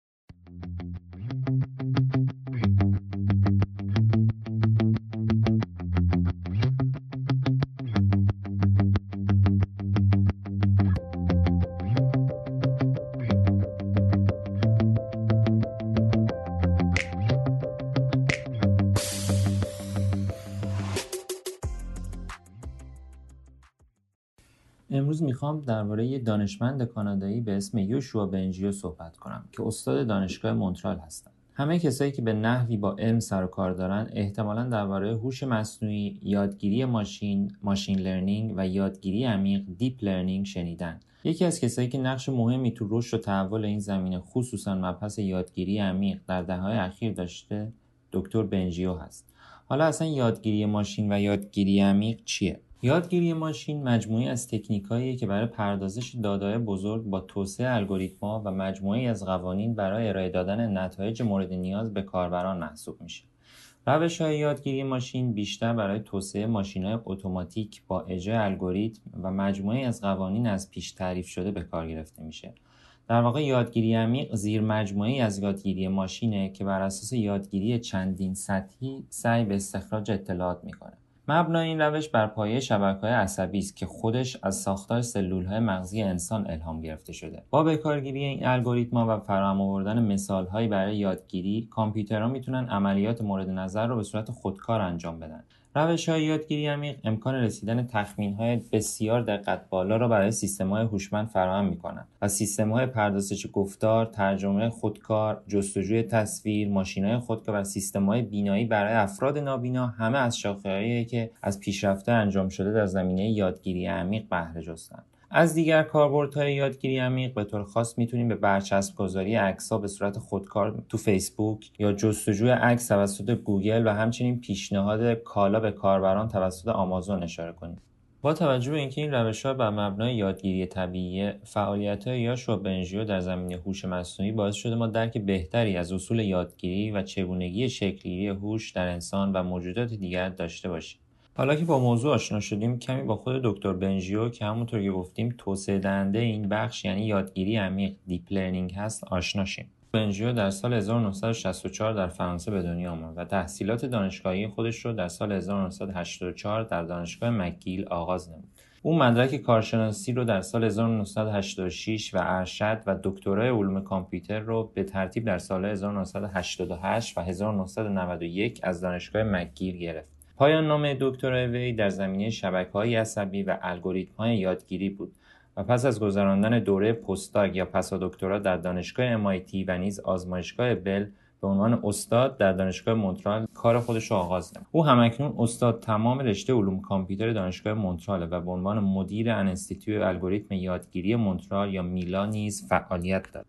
امروز میخوام درباره یه دانشمند کانادایی به اسم یوشوا بنجیو صحبت کنم که استاد دانشگاه مونترال هستن. همه کسایی که به نحوی با علم سر و کار دارن احتمالاً درباره هوش مصنوعی، یادگیری ماشین، ماشین لرنینگ و یادگیری عمیق، دیپ لرنینگ شنیدن. یکی از کسایی که نقش مهمی تو رشد و تحول این زمینه، خصوصاً مبحث یادگیری عمیق، در دهه‌های اخیر داشته، دکتر بنجیو هست. حالا اصلا یادگیری ماشین و یادگیری عمیق چیه؟ یادگیری ماشین مجموعی از تکنیکاییه که برای پردازش داده‌های بزرگ با توسعه الگوریتم‌ها و مجموعی از قوانین برای ارائه دادن نتایج مورد نیاز به کاربران محسوب میشه. روش‌های یادگیری ماشین بیشتر برای توسعه ماشین‌های اتوماتیک با اجرای الگوریتم و مجموعی از قوانین از پیش تعریف شده به کار گرفته میشه. در واقع یادگیری عمیق زیر مجموعی از یادگیری ماشینه که بر اساس یادگیری چندین سطحی سعی به استخراج اطلاعات میکنه. مبنای این روش بر پایه شبکه‌های عصبی است که خودش از ساختار سلول‌های مغزی انسان الهام گرفته شده. با بکارگیری این الگوریتم‌ها و فراهم آوردن مثال‌هایی برای یادگیری، کامپیوترها میتونن عملیات مورد نظر رو به صورت خودکار انجام بدن. روش‌های یادگیری عمیق امکان رسیدن تخمین‌های بسیار دقت بالا را برای سیستم‌های هوشمند فراهم می‌کنند و سیستم‌های پردازش گفتار، ترجمه خودکار، جستجوی تصویر، ماشین‌های خودکار و سیستم‌های بینایی برای افراد نابینا همه از شاخه‌هایی که از پیشرفته انجام شده در زمینه یادگیری عمیق بهره جستند. از دیگر کاربردهای یادگیری عمیق به طور خاص میتونیم به برچسب گذاری عکس‌ها به صورت خودکار تو فیسبوک یا جستجوی عکس توسط گوگل و همچنین پیشنهاد کالا به کاربران توسط آمازون اشاره کنیم. با توجه به اینکه این روش‌ها بر مبنای یادگیری طبیعی، فعالیت‌های یوشوا بنجیو در زمینه هوش مصنوعی باعث شده ما درک بهتری از اصول یادگیری و چگونگی شکل‌گیری هوش در انسان و موجودات دیگر داشته باشیم. حالا که با موضوع آشنا شدیم، کمی با خود دکتر بنجیو که همونطور که گفتیم توسعه دهنده این بخش یعنی یادگیری عمیق دیپ لرنینگ هست آشنا شیم. بنژیو در سال هزار و نهصد و شصت و چهار در فرانسه به دنیا آمد و تحصیلات دانشگاهی خودش رو در سال هزار و نهصد و هشتاد و چهار در دانشگاه مکگیل آغاز نمود. او مدرک کارشناسی رو در سال هزار و نهصد و هشتاد و شش و ارشد و دکترای علوم کامپیوتر رو به ترتیب در سال هزار و نهصد و هشتاد و هشت و هزار و نهصد و نود و یک از دانشگاه مکگیل گرفت. پایان نامه دکترای وی در زمینه شبکه‌های عصبی و الگوریتم‌های یادگیری بود و پس از گذراندن دوره پست‌داک یا پسادکترا در دانشگاه ام آی تی و نیز آزمایشگاه بل به عنوان استاد در دانشگاه مونترال کار خودش را آغاز نمود. او همکنون استاد تمام رشته علوم کامپیوتر دانشگاه مونترال و به عنوان مدیر انستیتوی الگوریتم یادگیری مونترال یا میلا نیز فعالیت دارد.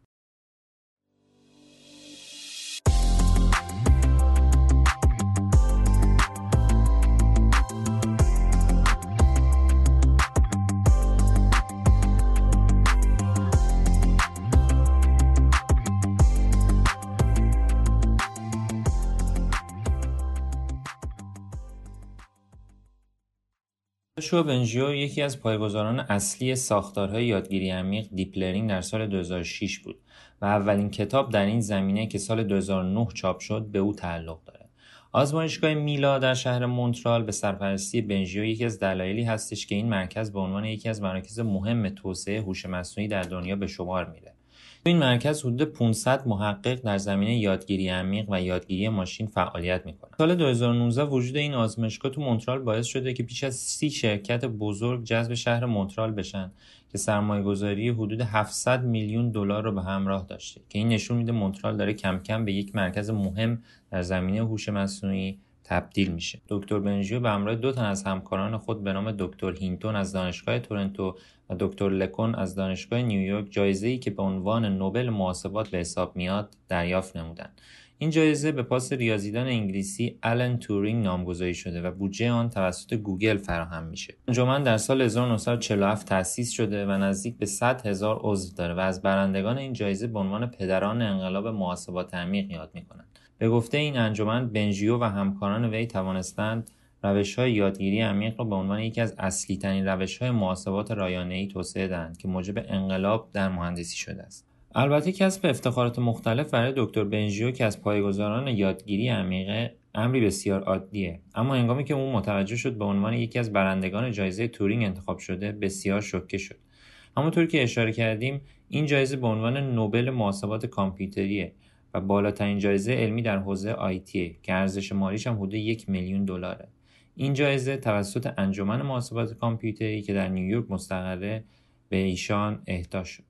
یوشوا بنژیو یکی از پایه‌گذاران اصلی ساختارهای یادگیری عمیق دیپ لرنینگ در سال دو هزار و شش بود و اولین کتاب در این زمینه که سال دو هزار و نه چاپ شد به او تعلق دارد. آزمایشگاه میلا در شهر مونترال به سرپرستی بنژیو یکی از دلایلی هستش که این مرکز به عنوان یکی از مراکز مهم توسعه هوش مصنوعی در دنیا به شمار میره. این مرکز حدود پانصد محقق در زمینه یادگیری عمیق و یادگیری ماشین فعالیت میکنه. سال دو هزار و نوزده وجود این آزمایشگاه تو مونترال باعث شده که بیش از سی شرکت بزرگ جذب شهر مونترال بشن که سرمایه‌گذاری حدود هفتصد میلیون دلار رو به همراه داشته که این نشون میده مونترال داره کم کم به یک مرکز مهم در زمینه هوش مصنوعی تبدیل میشه. دکتر بنژیو به همراه دو تن از همکاران خود به نام دکتر هینتون از دانشگاه تورنتو و دکتر لکون از دانشگاه نیویورک جایزه‌ای که به عنوان نوبل محاسبات به حساب میاد دریافت نمودند. این جایزه به پاس ریاضیدان انگلیسی آلن تورینگ نامگذاری شده و بودجه آن توسط گوگل فراهم میشه. انجمن در سال هزار و نهصد و چهل و هفت تأسیس شده و نزدیک به صد هزار عضو داره و از برندگان این جایزه به عنوان پدران انقلاب محاسبات عمیق یاد میکنند. به گفته این انجمن بنژیو و همکاران وی توانستند روش‌های یادگیری عمیق را به عنوان یکی از اصلی‌ترین روش‌های محاسبات رایانه‌ای توسعه دهند که موجب انقلاب در مهندسی شده است. البته کسب افتخارات مختلف برای دکتر بنژیو که از پایه‌گذاران یادگیری عمیق امری بسیار عادیه، اما هنگامی که او متوجه شد به عنوان یکی از برندگان جایزه تورینگ انتخاب شده بسیار شوکه شد. همونطور که اشاره کردیم این جایزه به عنوان نوبل محاسبات کامپیوتریه و بالاترین جایزه علمی در حوزه آیتی که ارزش مالیش هم حدود یک میلیون دلاره. این جایزه توسط انجمن محاسبات کامپیوتری که در نیویورک مستقره به ایشان اهدا شد.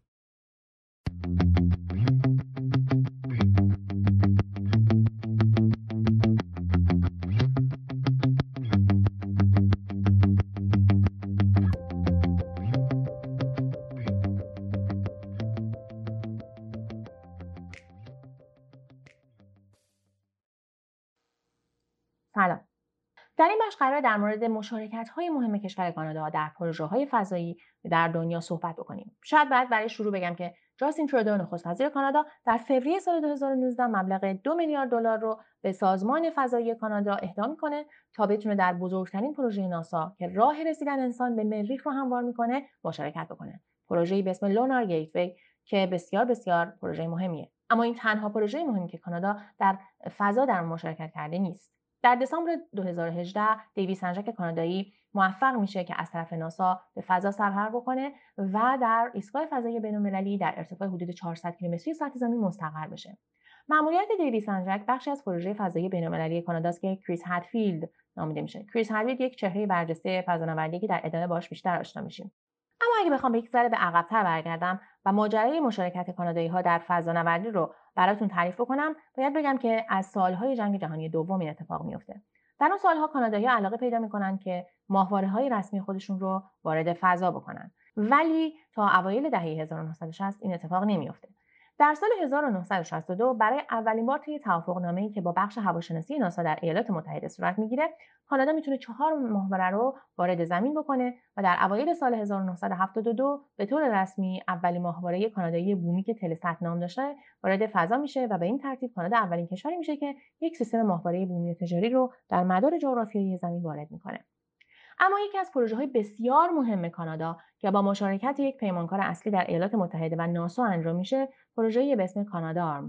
سلام. در این بخش قرار در مورد مشارکت‌های مهم کشور کانادا در پروژه‌های فضایی در دنیا صحبت بکنیم. شاید بعد برای شروع بگم که جاستین ترودو نخست وزیر کانادا در فوریه سال دو هزار و نوزده مبلغ دو میلیارد دلار رو به سازمان فضایی کانادا اهدا می‌کنه تا بتونه در بزرگترین پروژه ناسا که راه رسیدن انسان به مریخ رو هموار می‌کنه مشارکت بکنه. پروژه‌ای به اسم لونار گیتوی که بسیار بسیار پروژه مهمیه. اما این تنها پروژه مهمی که کانادا در فضا در مشارکت کرده نیست. در دسامبر دو هزار و هجده دیوید سنجاک کانادایی موفق میشه که از طرف ناسا به فضا سفر بکنه و در ایستگاه فضایی بین‌المللی در ارتفاع حدود چهارصد کیلومتری سطح زمین مستقر بشه. مأموریت دیوید سنجاک بخشی از پروژه فضایی بین‌المللی کاناداست که کریس هدفیلد نامیده میشه. کریس هدفیلد یک چهره برجسته فضانوردی که در ادامه باهاش بیشتر آشنا میشیم. اما اگه بخوام یک ذره به عقب‌تر برگردم و ماجرای مشارکت کانادایی‌ها در فضانوردی رو براتون تعریف کنم، باید بگم که از سالهای جنگ جهانی دوم این اتفاق میفته. در اون سالها کانادایی‌ها علاقه پیدا میکنن که ماهواره‌های رسمی خودشون رو وارد فضا بکنن. ولی تا اوایل دهه هزار و نهصد و شصت این اتفاق نمیفته. در سال هزار و نهصد و شصت و دو برای اولین بار طی توافقنامه‌ای که با بخش هواشناسی ناسا در ایالات متحده صورت میگیره، کانادا میتونه چهار ماهواره رو وارد زمین بکنه و در اوایل سال هزار و نهصد و هفتاد و دو به طور رسمی اولین ماهواره کانادایی بومی که تلسات نام داشته وارد فضا میشه و به این ترتیب کانادا اولین کشوری میشه که یک سیستم ماهواره بومی تجاری رو در مدار جغرافیایی زمین وارد میکنه. اما یکی از پروژه‌های بسیار مهم کانادا که با مشارکت یک پیمانکار اصلی در ایالات متحده و ناسا انجام میشه، پروژه‌ای به اسم کانادا آرم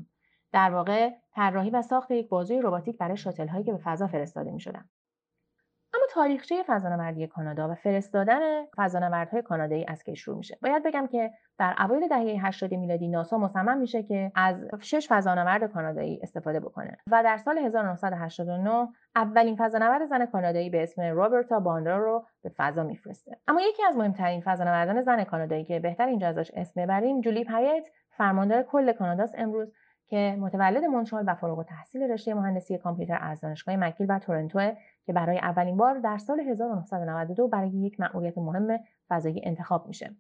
در واقع طراحی و ساخت یک بازوی رباتیک برای شاتل هایی که به فضا فرستاده می‌شدند. اما تاریخچه فضانوردی کانادا و فرستادن فضانوردهای کانادایی از کی شروع میشه؟ باید بگم که در اوایل دهه هشتاد میلادی ناسا مصمم میشه که از شش فضانورد کانادایی استفاده بکنه و در سال هزار و نهصد و هشتاد و نه اولین فضانورد زن کانادایی به اسم روبرتا باندرا رو به فضا میفرسته. اما یکی از مهمترین فضانوردان زن کانادایی که بهتر اینجا ازش اسم ببریم، جولی پایت، فرماندار کل کاناداست امروز، که متولد مونترال و فارغ التحصیل رشته مهندسی کامپیوتر از دانشگاه مکگیل و تورنتو، که برای اولین بار در سال هزار و نهصد و نود و دو برای یک مأموریت مهم فضایی انتخاب میشه.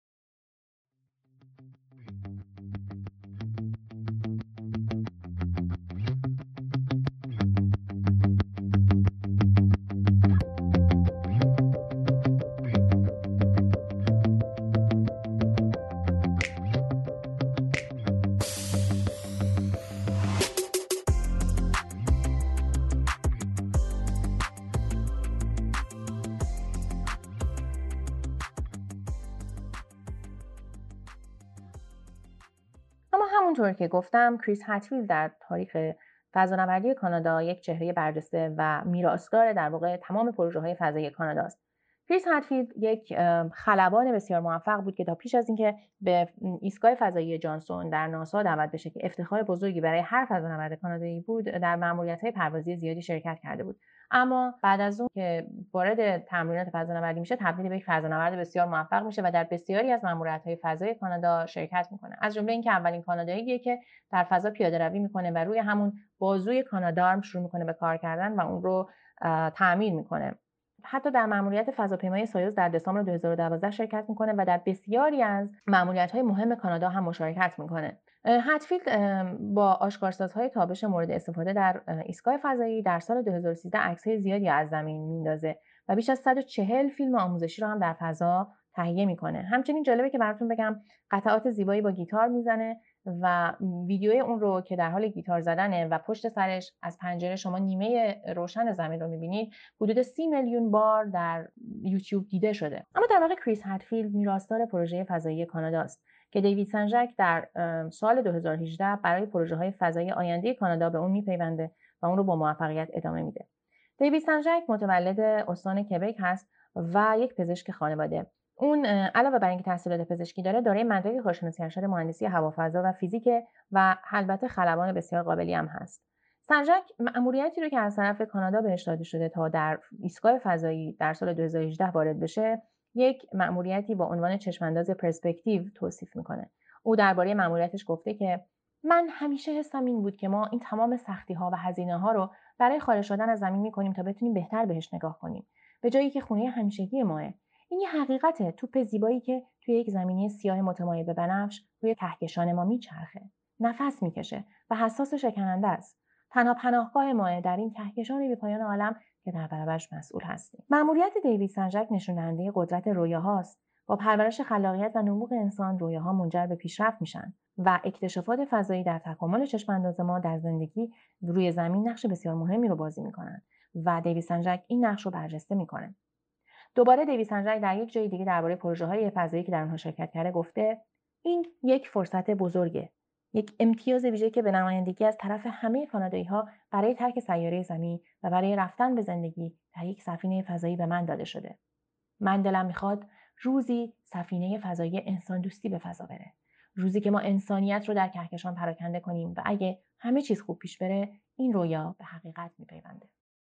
همونطور که گفتم، کریس هاتفیلد در تاریخ فضانوردی کانادا یک چهره برجسته و میراثدار در واقع تمام پروژه‌های فضایی کانادا است. کریس هاتفیلد یک خلبان بسیار موفق بود که تا پیش از اینکه به ایستگاه فضایی جانسون در ناسا دعوت بشه که افتخار بزرگی برای هر فضانورد کانادایی بود، در مأموریت‌های پروازی زیادی شرکت کرده بود. اما بعد از اون که وارد تمرینات فضانوردی میشه، تبدیل به یک فضانورد بسیار موفق میشه و در بسیاری از مأموریت‌های فضایی کانادا شرکت میکنه. از جمله اینکه اولین کاناداییه که در فضا پیاده‌روی میکنه و روی همون بازوی کانادارم شروع میکنه به کار کردن و اون رو تعمیر میکنه. حتی در مأموریت فضاپیمای سایوز در دسامبر دو هزار و دوازده شرکت میکنه و در بسیاری از مأموریت‌های مهم کانادا هم مشارکت میکنه. هاتفیلد با آشکارسازهای تابش مورد استفاده در ایستگاه فضایی در سال دو هزار و سیزده عکس‌های زیادی از زمین میندازه و بیش از صد و چهل فیلم آموزشی رو هم در فضا تهیه میکنه. همچنین جالبه که براتون بگم قطعات زیبایی با گیتار میزنه و ویدیوی اون رو که در حال گیتار زدنه و پشت سرش از پنجره شما نیمه روشن زمین رو میبینید، حدود سی میلیون بار در یوتیوب دیده شده. اما در واقع کریس هاتفیلد میراثدار پروژه فضایی کانادا است که دیوید سنجک در سال دو هزار و هجده برای پروژه‌های فضایی آینده کانادا به اون میپیونده و اون رو با موفقیت ادامه میده. دیوید سنجک متولد استان کبک هست و یک پزشک خانواده. اون علاوه بر اینکه تحصیلات پزشکی داره، دارای مدرک کارشناسی ارشد مهندسی هوافضا و فیزیک و البته خلبان بسیار قابلی هم هست. سنجک مأموریتی رو که از طرف کانادا بهش داده شده تا در ایستگاه فضایی در سال دو هزار و هجده وارد بشه، یک مأموریتی با عنوان چشمانداز پرسپکتیو توصیف میکنه. او درباره مأموریتش گفته که من همیشه حسم این بود که ما این تمام سختی‌ها و هزینه‌ها رو برای خارج شدن از زمین میکنیم تا بتونیم بهتر بهش نگاه کنیم، به جایی که خونه همیشگی ماه. این یه حقیقته، توپ زیبایی که توی یک زمینه سیاه متمایل به بنفش روی کهکشان ما میچرخه، نفس میکشه و حساس و شکننده است. تنها پناهگاه ما در این کهکشان بی پایان عالم که در برابرش مسئول هستیم. مأموریت دیوید سنجک نشون دهنده قدرت رویاهاست. با پرورش خلاقیت و نبوغ انسان، رویاها منجر به پیشرفت میشن و اکتشافات فضایی در تکامل چشمانداز ما در زندگی روی زمین نقش بسیار مهمی رو بازی میکنن و دیوید سنجک این نقش رو برجسته میکنه. دوباره دیوید سنجک در یک جای دیگه درباره پروژه‌های فضایی که در اونها شرکت کرده گفته این یک فرصت بزرگه، یک امتیاز ویژه که به نمایندگی از طرف همه کانادایی‌ها برای ترک سیاره زمین و برای رفتن به زندگی در یک سفینه فضایی به من داده شده. من دلم میخواد روزی سفینه فضایی انسان دوستی به فضا بره. روزی که ما انسانیت رو در کهکشان پراکنده کنیم و اگه همه چیز خوب پیش بره، این رویا به حقیقت میپیونده.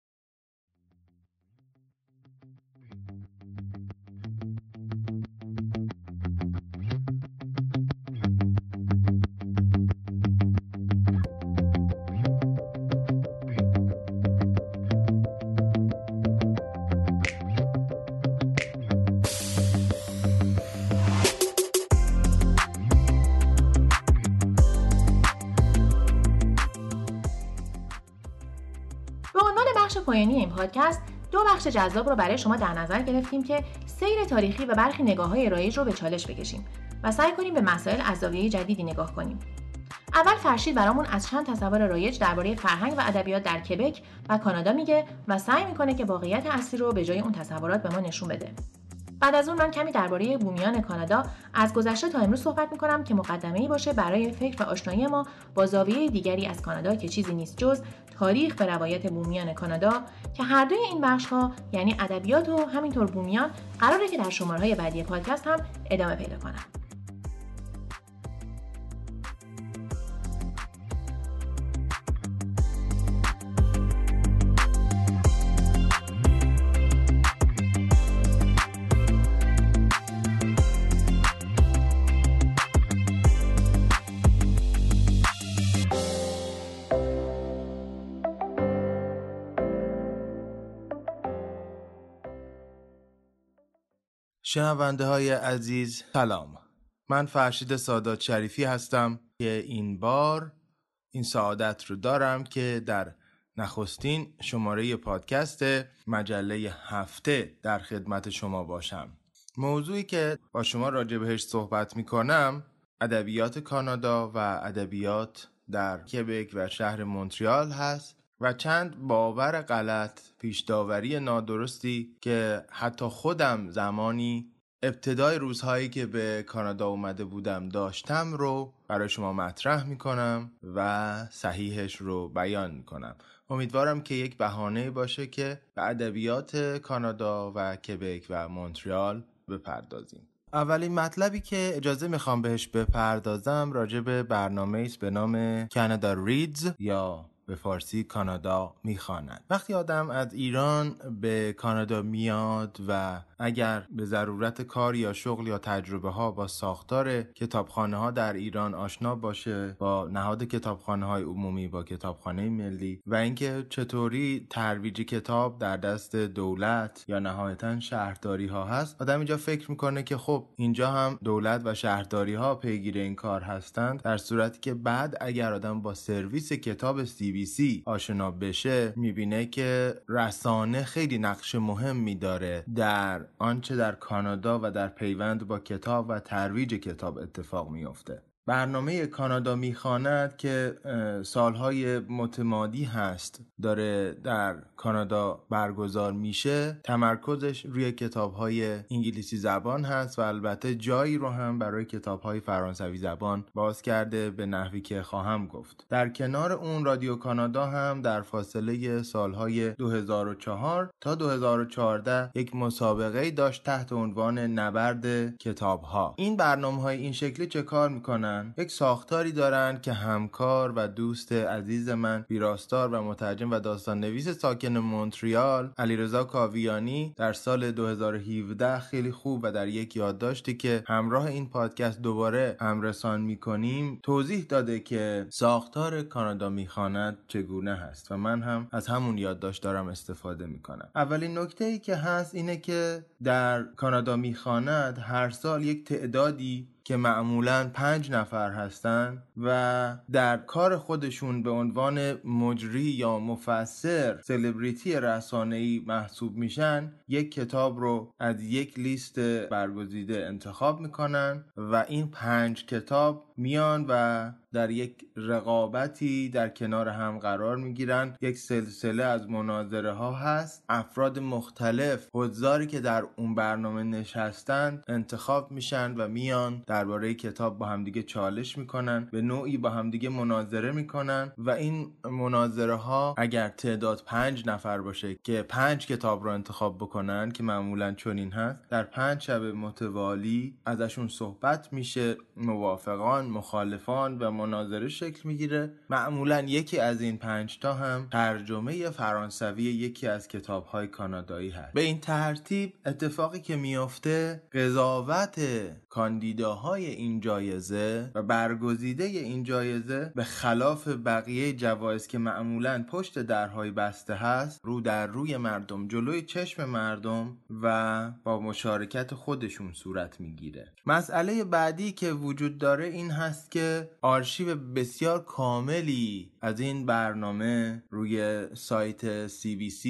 پایانی این پادکست دو بخش جذاب رو برای شما در نظر گرفتیم که سیر تاریخی و برخی نگاه‌های رایج رو به چالش بکشیم و سعی کنیم به مسائل از زاویه جدیدی نگاه کنیم. اول فرشید برامون از چند تصور رایج درباره فرهنگ و ادبیات در کبک و کانادا میگه و سعی میکنه که واقعیت اصلی رو به جای اون تصورات به ما نشون بده. بعد از اون من کمی درباره بومیان کانادا از گذشته تا امروز صحبت می‌کنم که مقدمه‌ای باشه برای فکر و آشنایی ما با زاویه دیگری از کانادا که چیزی نیست جز تاریخ و روایت بومیان کانادا که هر دوی این بخش‌ها یعنی ادبیات و همینطور بومیان قراره که در شماره‌های بعدی پادکست هم ادامه پیدا کنن. شنونده های عزیز سلام، من فرشید سادات شریفی هستم که این بار این سعادت رو دارم که در نخستین شماره پادکست مجله هفته در خدمت شما باشم. موضوعی که با شما راجع بهش صحبت میکنم ادبیات کانادا و ادبیات در کبک و شهر مونتریال هست و چند باور غلط، پیش‌داوری نادرستی که حتی خودم زمانی ابتدای روزهایی که به کانادا اومده بودم داشتم رو برای شما مطرح میکنم و صحیحش رو بیان میکنم. امیدوارم که یک بهانه باشه که به ادبیات کانادا و کبک و مونتریال بپردازیم. اولین مطلبی که اجازه میخوام بهش بپردازم راجع به برنامه‌ای است به نام کانادا ریدز یا به فارسی کانادا میخواند. وقتی آدم از ایران به کانادا میاد و اگر به ضرورت کار یا شغل یا تجربه ها با ساختار کتابخانه ها در ایران آشنا باشه، با نهاد کتابخانه های عمومی، با کتابخانه ملی و اینکه چطوری ترویج کتاب در دست دولت یا نهایتاً شهرداری ها هست، آدم اینجا فکر میکنه که خب اینجا هم دولت و شهرداری ها پیگیر این کار هستند، در صورتی که بعد اگر آدم با سرویس کتاب سی بی سی آشنا بشه میبینه که رسانه خیلی نقش مهمی داره در آنچه در کانادا و در پیوند با کتاب و ترویج کتاب اتفاق میفته. برنامه کانادا میخواند که سالهای متمادی هست داره در کانادا برگزار میشه، تمرکزش روی کتابهای انگلیسی زبان هست و البته جایی رو هم برای کتابهای فرانسوی زبان باز کرده به نحوی که خواهم گفت. در کنار اون رادیو کانادا هم در فاصله سالهای دو هزار و چهار تا دو هزار و چهارده یک مسابقه داشت تحت عنوان نبرد کتابها. این برنامه‌های این شکلی چه کار میکنن؟ یک ساختاری دارن که همکار و دوست عزیز من ویراستار و مترجم و داستان نویس ساکن مونتریال علیرضا کاویانی در سال دو هزار و هفده خیلی خوب و در یک یادداشتی که همراه این پادکست دوباره همرسان میکنیم توضیح داده که ساختار کانادا میخواند چگونه هست و من هم از همون یادداشت دارم استفاده میکنم. اولین نکته ای که هست اینه که در کانادا میخواند هر سال یک تعدادی که معمولاً پنج نفر هستن و در کار خودشون به عنوان مجری یا مفسر سلبریتی رسانه‌ای محسوب میشن، یک کتاب رو از یک لیست برگزیده انتخاب میکنن و این پنج کتاب میان و در یک رقابتی در کنار هم قرار میگیرن. یک سلسله از مناظره ها هست، افراد مختلف حضاری که در اون برنامه نشستن انتخاب میشن و میان درباره کتاب با همدیگه چالش میکنن، به نوعی با همدیگه مناظره میکنن و این مناظره ها اگر تعداد پنج نفر باشه که پنج کتاب رو انتخاب بکنن که معمولا چنین هست، در پنج شب متوالی ازشون صحبت میشه، موافقان، مخالفان و مناظره شکل میگیره. معمولا یکی از این پنج تا هم ترجمه فرانسوی یکی از کتاب‌های کانادایی هست. به این ترتیب اتفاقی که میفته قضاوت کاندیداهای این جایزه و برگزیده این جایزه به خلاف بقیه جوایز که معمولا پشت درهای بسته هست، رو در روی مردم، جلوی چشم مردم و با مشارکت خودشون صورت میگیره. مسئله بعدی که وجود داره این هست که آرشیو بسیار کاملی از این برنامه روی سایت سی بی سی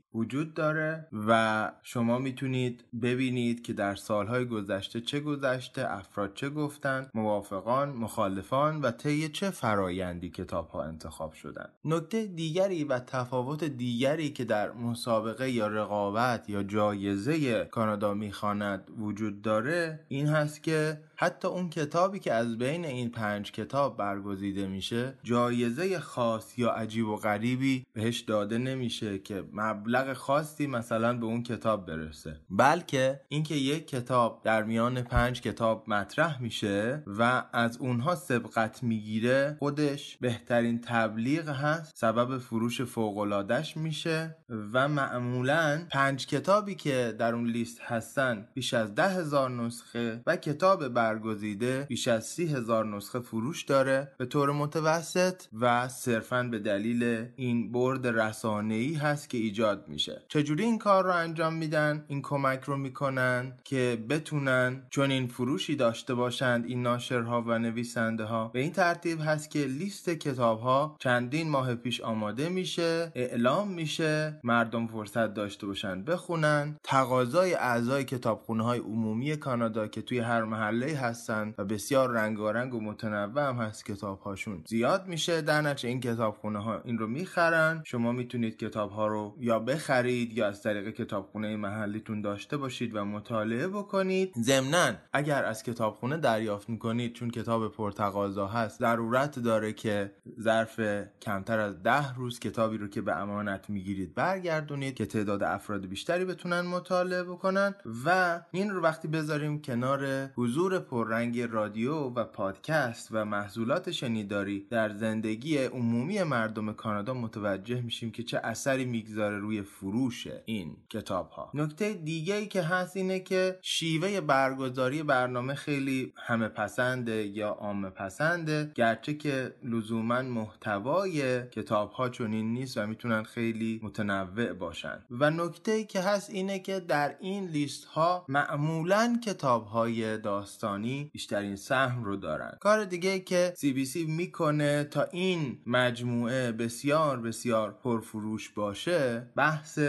وجود داره و شما میتونید ببینید که در سالهای گذشته چه گذشته، افراد چه گفتن، موافقان، مخالفان و طی چه فرایندی کتاب‌ها انتخاب شدن. نکته دیگری و تفاوت دیگری که در مسابقه یا رقابت یا جایزه کانادا میخواند وجود داره این هست که حتی اون کتابی که از بین این پنج کتاب برگزیده میشه جایزه خاص یا عجیب و غریبی بهش داده نمیشه که مبلغ خاصی مثلا به اون کتاب برسه، بلکه اینکه یک کتاب در میان پنج کتاب مطرح میشه و از اونها سبقت میگیره خودش بهترین تبلیغ هست، سبب فروش فوق‌العاده‌اش میشه و معمولاً پنج کتابی که در اون لیست هستن بیش از ده هزار نسخه و کتاب برگزیده بیش از سی هزار نسخه فروش داره به طور متوسط و صرفاً به دلیل این برد رسانه‌ای هست که ایجاد میشه. چجوری این کار رو انجام میدن؟ این کمک رو میکنن که بتونن چون این فروشی داشته باشند این ناشرها و نویسنده ها. به این ترتیب هست که لیست کتاب ها چندین ماه پیش آماده میشه، اعلام میشه، مردم فرصت داشته باشن بخونن. تقاضای اعضای کتابخونه های عمومی کانادا که توی هر محله هستن و بسیار رنگارنگ و متنوع هم هست کتاب هاشون زیاد میشه، در نتیجه این کتابخونه ها این رو میخرن. شما میتونید کتاب ها رو یا بخرید یا از طریق کتابخونه محلیتون داشته باشید و مطالعه بکنید. ضمناً اگر از کتابخونه دریافت میکنید چون کتاب پرتقاضا هست ضرورت داره که ظرف کمتر از ده روز کتابی رو که به امانت میگیرید برگردونید که تعداد افراد بیشتری بتونن مطالعه بکنن. و این رو وقتی بذاریم کنار حضور پررنگ رادیو و پادکست و محصولات شنیداری در زندگی عمومی مردم کانادا متوجه میشیم که چه اثری میگذاره روی فروش این کتاب ها. نکته دیگه ای که هست اینه که شیوه برگزاری برنامه خیلی همه پسنده یا عامه پسنده، گرچه که لزوما محتوای کتاب ها چنین نیست و میتونن خیلی متنوع باشن. و نکته ای که هست اینه که در این لیست ها معمولا کتاب های داستانی بیشترین سهم رو دارن. کار دیگه ای که سی بی سی میکنه تا این مجموعه بسیار بسیار پرفروش باشه بحث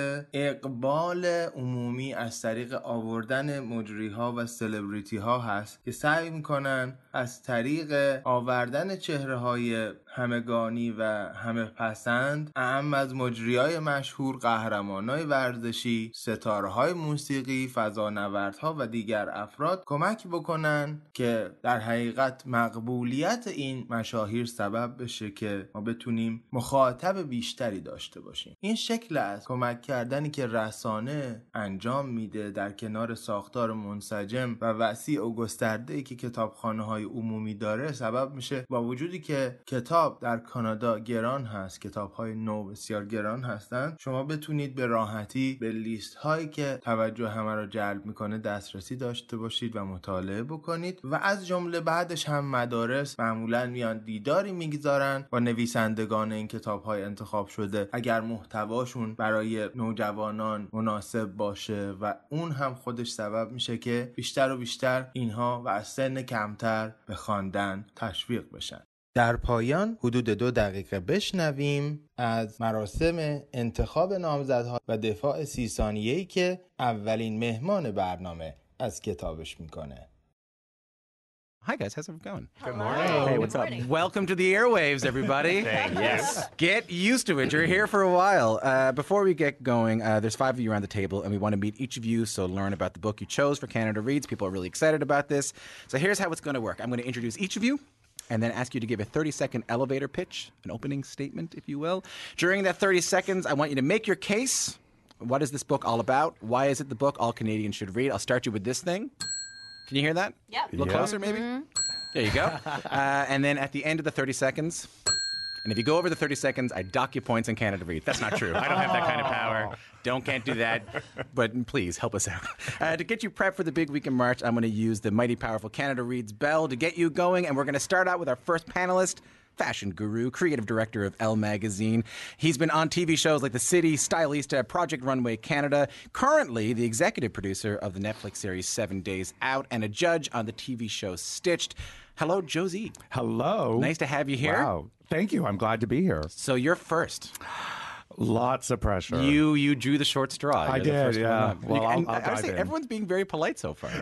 اقبال عمومی از طریق آوردن مجری ها و سلبریتی ها هست که سعی میکنن از طریق آوردن چهره های همگانی و همه پسند اهم از مجری های مشهور، قهرمان های ورزشی، ستاره های موسیقی، فضانوردها و دیگر افراد کمک بکنن که در حقیقت مقبولیت این مشاهیر سبب بشه که ما بتونیم مخاطب بیشتری داشته باشیم. این شکل از کمک کردنی که رسانه انجام میده در کنار ساختار منسجم و وسیع و گسترده‌ای که کتابخانه‌های عمومی داره سبب میشه با وجودی که کتاب در کانادا گران هست، کتاب‌های نو بسیار گران هستند، شما بتونید به راحتی به لیست هایی که توجه همه را جلب میکنه دسترسی داشته باشید و مطالعه بکنید. و از جمله بعدش هم مدارس معمولا میان دیداری میگذارن با نویسندگان این کتاب‌های انتخاب شده اگر محتواشون برای نوجوانان مناسب باشه و اون هم خودش سبب میشه که بیشتر و بیشتر اینها و از سن کمتر به خواندن تشویق بشن. در پایان حدود دو دقیقه بشنویم از مراسم انتخاب نامزدها و دفاع سی ثانیه‌ای که اولین مهمان برنامه از کتابش میکنه. Hi guys, how's it going? Good morning. Hey, what's up? Welcome to the airwaves, everybody. Yes. Get used to it. You're here for a while. Uh, before we get going, uh, there's five of you around the table, and we want to meet each of you, so learn about the book you chose for Canada Reads. People are really excited about this. So here's how it's going to work. I'm going to introduce each of you, and then ask you to give a thirty-second elevator pitch, an opening statement, if you will. During that thirty seconds, I want you to make your case. What is this book all about? Why is it the book all Canadians should read? I'll start you with this thing. Can you hear that? Yep. A little Yeah. closer, maybe? Mm-hmm. There you go. Uh, and then at the end of the thirty seconds, and if you go over the thirty seconds, I dock you points in Canada Reads. That's not true. I don't have that kind of power. Don't, can't do that. But please, help us out. Uh, to get you prepped for the big week in March, I'm going to use the mighty powerful Canada Reads bell to get you going. And we're going to start out with our first panelist, fashion guru, creative director of Elle Magazine. He's been on T V shows like The City, Stylista, Project Runway Canada. Currently, the executive producer of the Netflix series Seven Days Out and a judge on the T V show Stitched. Hello, Josie. Hello. Nice to have you here. Wow. Thank you. I'm glad to be here. So you're first. Lots of pressure. You you drew the short straw. I You're the did, first yeah. one up. Well, You- I'll- and I'll I would dive say in. everyone's being very polite so far.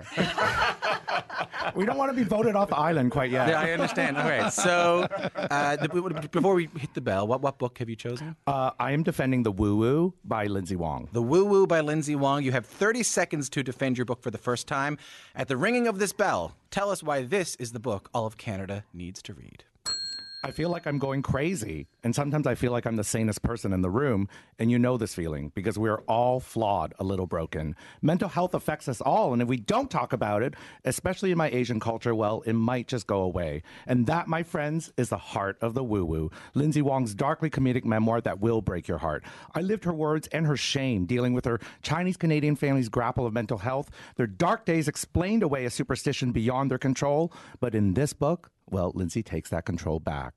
We don't want to be voted off the island quite yet. Yeah, I understand. All right. So uh, the, before we hit the bell, what, what book have you chosen? Uh, I am defending The Woo Woo by Lindsay Wong. The Woo Woo by Lindsay Wong. You have thirty seconds to defend your book for the first time. At the ringing of this bell, tell us why this is the book all of Canada needs to read. I feel like I'm going crazy. And sometimes I feel like I'm the sanest person in the room. And you know this feeling because we're all flawed, a little broken. Mental health affects us all. And if we don't talk about it, especially in my Asian culture, well, it might just go away. And that, my friends, is the heart of The Woo Woo, Lindsay Wong's darkly comedic memoir that will break your heart. I lived her words and her shame dealing with her Chinese-Canadian family's grapple of mental health. Their dark days explained away a superstition beyond their control. But in this book, well, Lindsay takes that control back.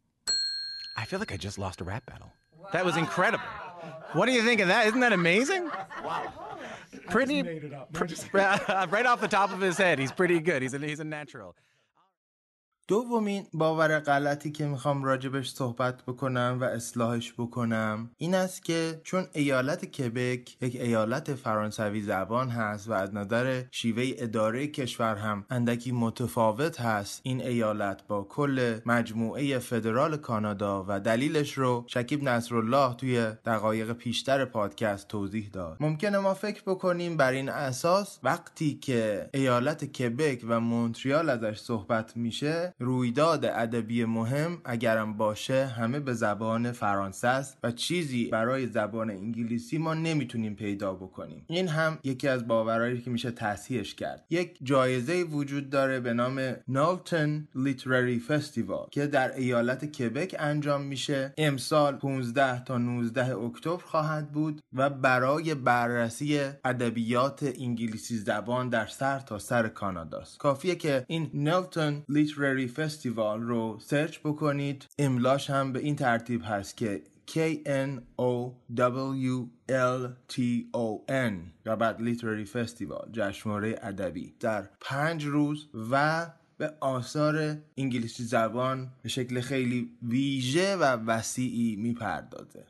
I feel like I just lost a rap battle. Wow. That was incredible. What do you think of that? Isn't that amazing? Wow. Pretty, pr- right off the top of his head, he's pretty good. He's a, he's a natural. دومین باور غلطی که میخوام راجبش صحبت بکنم و اصلاحش بکنم این است که چون ایالت کبک یک ایالت فرانسوی زبان هست و از نظر شیوه اداره کشور هم اندکی متفاوت هست، این ایالت با کل مجموعه فدرال کانادا و دلیلش رو شکیب نصرالله توی دقایق پیشتر پادکست توضیح داد. ممکنه ما فکر بکنیم بر این اساس وقتی که ایالت کبک و مونتریال ازش صحبت میشه رویداد ادبی مهم اگرم باشه همه به زبان فرانسه است و چیزی برای زبان انگلیسی ما نمیتونیم پیدا بکنیم. این هم یکی از باورهایی که میشه تصحیحش کرد. یک جایزه وجود داره به نام نالتون لیترری فستیوال که در ایالت کبک انجام میشه. امسال پانزده تا نوزده اکتبر خواهد بود و برای بررسی ادبیات انگلیسی زبان در سر تا سر کاناداست. کافیه که این نالتون لیترری فستیوال رو سرچ بکنید. املاش هم به این ترتیب هست که K N O W L T O N و بعد لیترری فستیوال، جشنواره ادبی، در پنج روز و به آثار انگلیسی زبان به شکل خیلی ویژه و وسیعی میپردازه.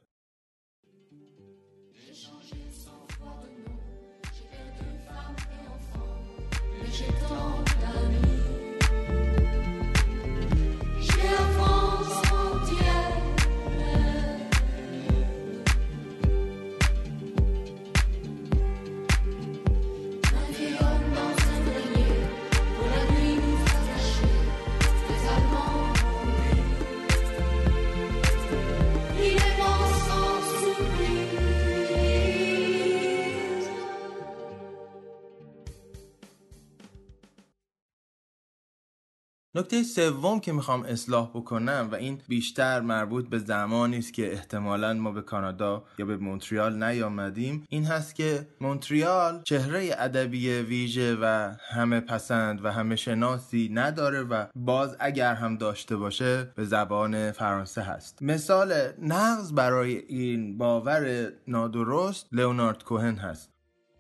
نکته سوم که میخوام اصلاح بکنم و این بیشتر مربوط به زمانی است که احتمالاً ما به کانادا یا به مونتریال نیامدیم، این هست که مونتریال چهره ادبی ویژه و همه پسند و همه شناسی نداره و باز اگر هم داشته باشه به زبان فرانسه هست. مثال نقض برای این باور نادرست لئونارد کوهن هست.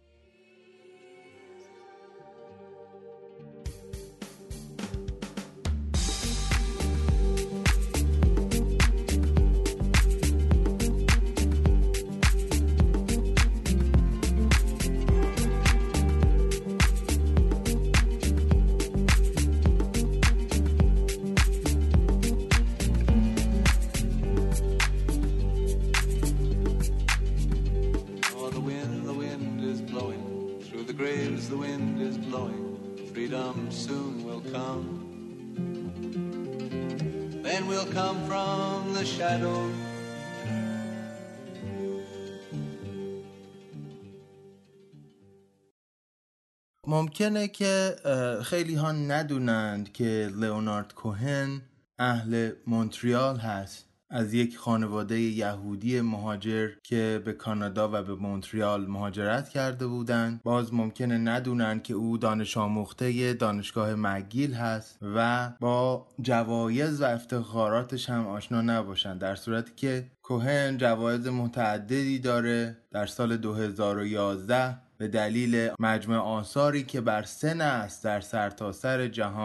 ممکنه که خیلی ها ندونند که لئونارد کوهن اهل مونتریال هست، از یک خانواده یهودی مهاجر که به کانادا و به مونتریال مهاجرت کرده بودند. باز ممکنه ندونن که او دانش آموخته دانشگاه مکگیل هست و با جوایز و افتخاراتش هم آشنا نباشن، در صورتی که کوهن جوایز متعددی داره. در سال دو هزار و یازده به دلیل مجمع آثاری که بر سه نسل در سرتاسر جهان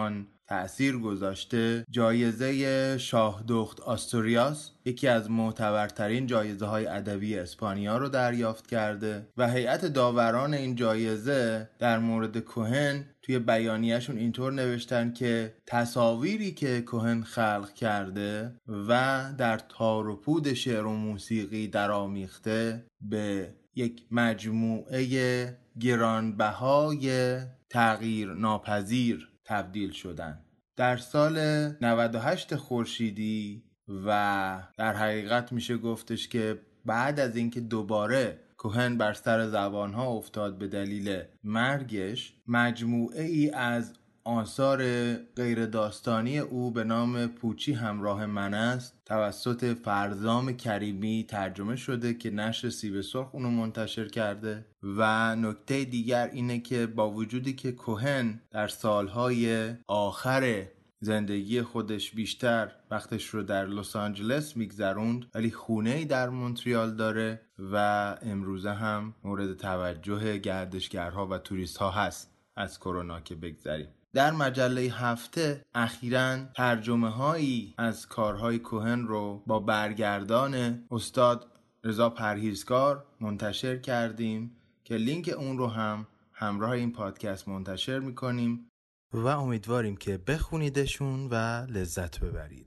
تأثیر گذاشته جایزه شاهدخت آستوریاس، یکی از معتبرترین جایزه های ادبی اسپانیا رو دریافت کرده و هیئت داوران این جایزه در مورد کوهن توی بیانیه‌شون اینطور نوشتن که تصاویری که کوهن خلق کرده و در تار و پود شعر و موسیقی درآمیخته به یک مجموعه گرانبهای تغییر ناپذیر تبدیل شدن. در سال نود و هشت خورشیدی و در حقیقت میشه گفتش که بعد از اینکه دوباره کوهن بر سر زبانها افتاد به دلیل مرگش، مجموعه ای از آثار غیر داستانی او به نام پوچی همراه من است توسط فرزام کریمی ترجمه شده که نشر سیب سرخ اونو منتشر کرده. و نکته دیگر اینه که با وجودی که کوهن در سالهای آخر زندگی خودش بیشتر وقتش رو در لس آنجلس میگذروند، ولی خونه‌ای در مونتریال داره و امروزه هم مورد توجه گردشگرها و توریست‌ها هست از کرونا که بگذریم. در مجله هفته اخیراً ترجمه هایی از کارهای کوهن رو با برگردان استاد رضا پرهیزکار منتشر کردیم که لینک اون رو هم همراه این پادکست منتشر میکنیم و امیدواریم که بخونیدشون و لذت ببرید.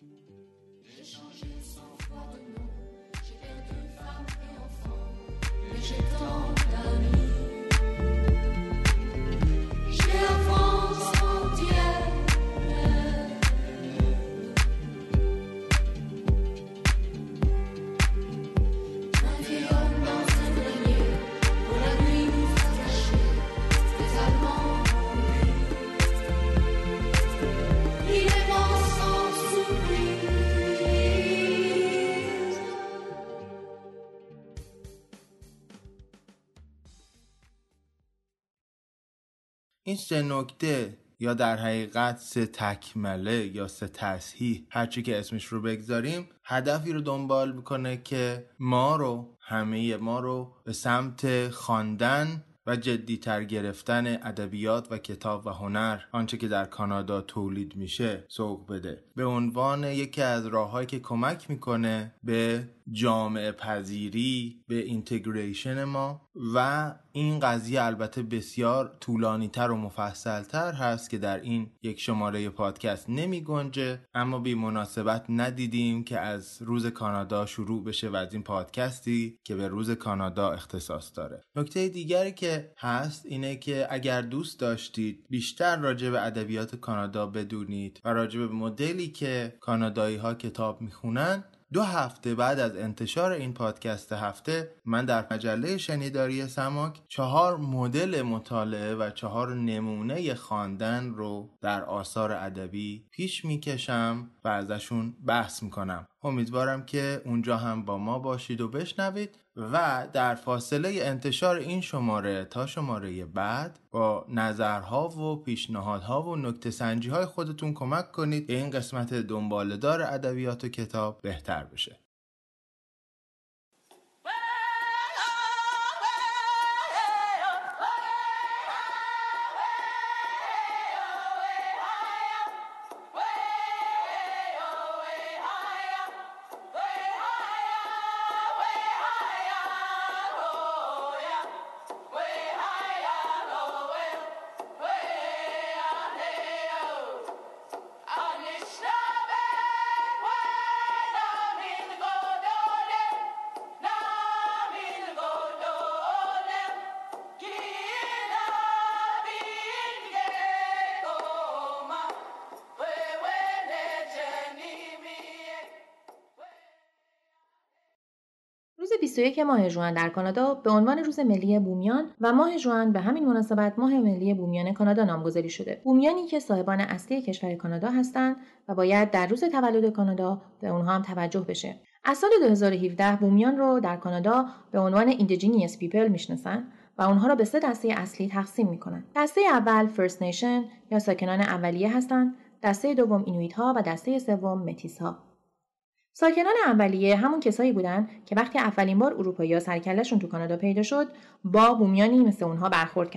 این سه نکته یا در حقیقت سه تکمله یا سه تصحیح، هرچی که اسمش رو بگذاریم، هدفی رو دنبال میکنه که ما رو، همه ما رو به سمت خواندن و جدی‌تر گرفتن ادبیات و کتاب و هنر، آنچه که در کانادا تولید میشه، سوق بده. به عنوان یکی از راههایی که کمک میکنه به جامعه پذیری، به اینتگریشن ما. و این قضیه البته بسیار طولانی تر و مفصل تر هست که در این یک شماره پادکست نمی گنجه، اما بی مناسبت ندیدیم که از روز کانادا شروع بشه و از این پادکستی که به روز کانادا اختصاص داره. نکته دیگری که هست اینه که اگر دوست داشتید بیشتر راجع به ادبیات کانادا بدونید و راجع به مدلی که کانادایی ها کتاب میخونن، دو هفته بعد از انتشار این پادکست هفته من در مجله شنیداری سماک چهار مدل مطالعه و چهار نمونه خواندن رو در آثار ادبی پیش میکشم و ازشون بحث میکنم. امیدوارم که اونجا هم با ما باشید و بشنوید و در فاصله انتشار این شماره تا شماره بعد با نظرها و پیشنهادها و نکته سنجی های خودتون کمک کنید که این قسمت دنباله‌دار ادبیات و کتاب بهتر بشه. روز بیست و یک ماه ژوئن در کانادا به عنوان روز ملی بومیان و ماه ژوئن به همین مناسبت ماه ملی بومیان کانادا نامگذاری شده. بومیانی که صاحبان اصلی کشور کانادا هستند و باید در روز تولد کانادا به اونها هم توجه بشه. از سال دو هزار و هفده بومیان رو در کانادا به عنوان ایندیجینیس پیپل میشناسن و اونها رو به سه دسته اصلی تقسیم میکنن. دسته اول فرست نیشن یا ساکنان اولیه هستند، دسته دوم اینویت ها و دسته سوم متیس ها. ساکنان اولیه همون کسایی بودن که وقتی اولین بار اروپایی‌ها سرکله‌شون تو کانادا پیدا شد با بومیانی مثل اونها برخورد کردن.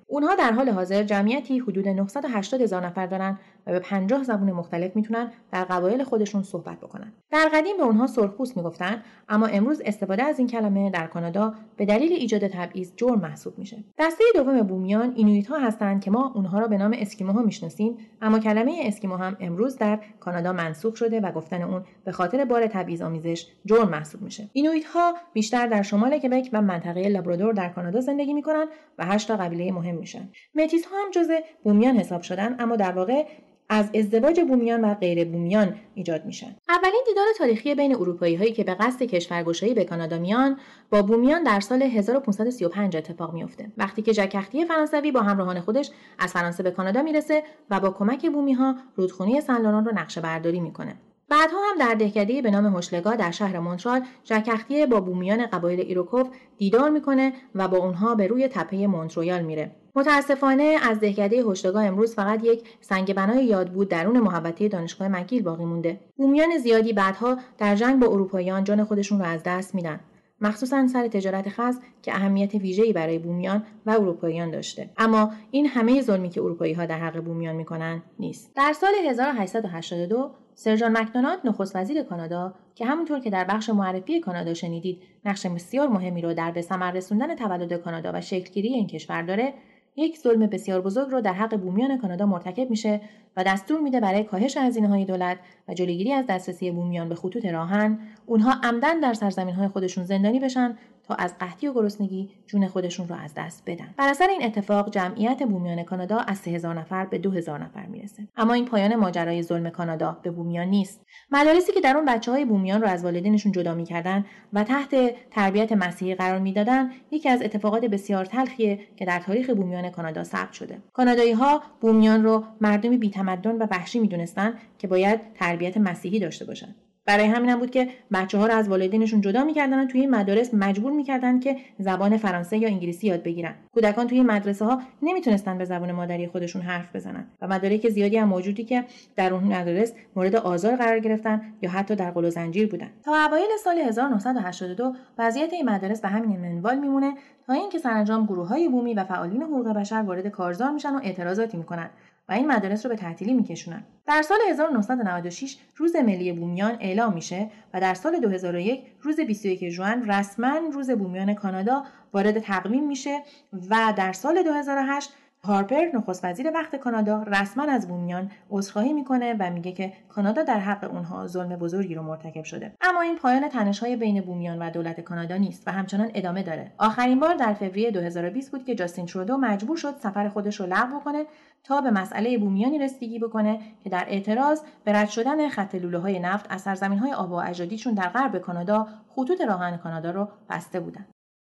اونها در حال حاضر جمعیتی حدود نهصد و هشتاد هزار نفر دارن و به پنجاه زبان مختلف میتونن در قبایل خودشون صحبت بکنن. در قدیم به اونها سرخپوست میگفتن، اما امروز استفاده از این کلمه در کانادا به دلیل ایجاد تبعیض جرم محسوب میشه. دسته دوم بومیان اینویت ها هستند که ما اونها را به نام اسکیموها میشناسیم، اما کلمه اسکیمو هم امروز در کانادا منسوخ شده و گفتن اون به خاطر بار تبعیض آمیزش جرم محسوب میشه. اینویت ها بیشتر در شمال کبک و منطقه لابرادور در کانادا زندگی میکنن و هشت تا قبیله مهم میشن. متیس ها هم جزء بومیان حساب شدن، اما در واقع از ازدواج بومیان و غیر بومیان ایجاد میشن. اولین دیدار تاریخی بین اروپایی هایی که به قصد کشورگشایی به کانادا میان با بومیان در سال هزار و پانصد و سی و پنج اتفاق میفته، وقتی که ژک اختی فرانسوی با همراهان خودش از فرانسه به کانادا میرسه و با کمک بومی ها رودخونه سن لوران رو نقشه برداری میکنه. بعدها هم در دهکده به نام هوشلگا در شهر مونترال ژک اختی با بومیان قبایل ایروکوف دیدار میکنه و با اونها به روی تپه مونترویال میره. متاسفانه از دهکده هوشلگا امروز فقط یک سنگ بنای یاد بود درون محوطه دانشگاه مکگیل باقی مونده. بومیان زیادی بعدها در جنگ با اروپاییان جان خودشون رو از دست میدن، مخصوصاً سر تجارت خاص که اهمیت ویژه‌ای برای بومیان و اروپاییان داشته. اما این همه ظلمی که اروپایی‌ها در حق بومیان میکنن نیست. در سال هزار و هشتصد و هشتاد و دو سر جان مکدونالد نخست وزیر کانادا که همونطور که در بخش معرفی کانادا شنیدید نقش بسیار مهمی رو در به ثمر رسوندن تولد کانادا و شکلگیری این کشور داره، یک ظلم بسیار بزرگ رو در حق بومیان کانادا مرتکب میشه و دستور میده برای کاهش هزینه‌های دولت و جلوگیری از دسترسی بومیان به خطوط راهن، اونها عمدن در سرزمین‌های خودشون زندانی بشن تا از قحطی و گرسنگی جون خودشون رو از دست بدن. بر اثر این اتفاق جمعیت بومیان کانادا از سه هزار نفر به دو هزار نفر میرسه. اما این پایان ماجرای ظلم کانادا به بومیان نیست. مدارسی که در اون بچه‌های بومیان رو از والدینشون جدا می‌کردن و تحت تربیت مسیحی قرار میدادن، یکی از اتفاقات بسیار تلخیه که در تاریخ بومیان کانادا ثبت شده. کانادایی‌ها بومیان رو مردمی بی‌تمدن و وحشی می‌دونستن که باید تربیت مسیحی داشته باشن. برای همین هم بود که بچه‌ها رو از والدینشون جدا می‌کردن و توی این مدارس مجبور می‌کردن که زبان فرانسه یا انگلیسی یاد بگیرن. کودکان توی مدرسه‌ها نمیتونستن به زبان مادری خودشون حرف بزنن و مدارک زیادی هم موجودی که در اون مدارس مورد آزار قرار گرفتن یا حتی در قل و زنجیر بودن. تا اوایل سال هزار و نهصد و هشتاد و دو وضعیت این مدارس به همین منوال میمونه تا اینکه سرانجام گروه‌های بومی و فعالین حقوق بشر وارد کارزار میشن و اعتراضاتی میکنن و این مدارس رو به تعطیلی میکشونن. در سال هزار و نهصد و نود و شش روز ملی بومیان اعلام میشه و در سال دو هزار و یک روز بیست و یکم ژوئن رسما روز بومیان کانادا وارد تقویم میشه و در سال دو هزار و هشت هارپر نخست وزیر وقت کانادا رسما از بومیان عذرخواهی میکنه و میگه که کانادا در حق اونها ظلم بزرگی رو مرتکب شده. اما این پایان تنش‌های بین بومیان و دولت کانادا نیست و همچنان ادامه داره. آخرین بار در فوریه دو هزار و بیست بود که جاستین ترودو مجبور شد سفر خودش رو لغو کنه تا به مسئله بومیانی رسیدگی بکنه که در اعتراض به رد شدن خط لوله‌های نفت از سرزمین‌های آبا و اجدادیشون در غرب کانادا خطوط راهن کانادا رو بسته بودن.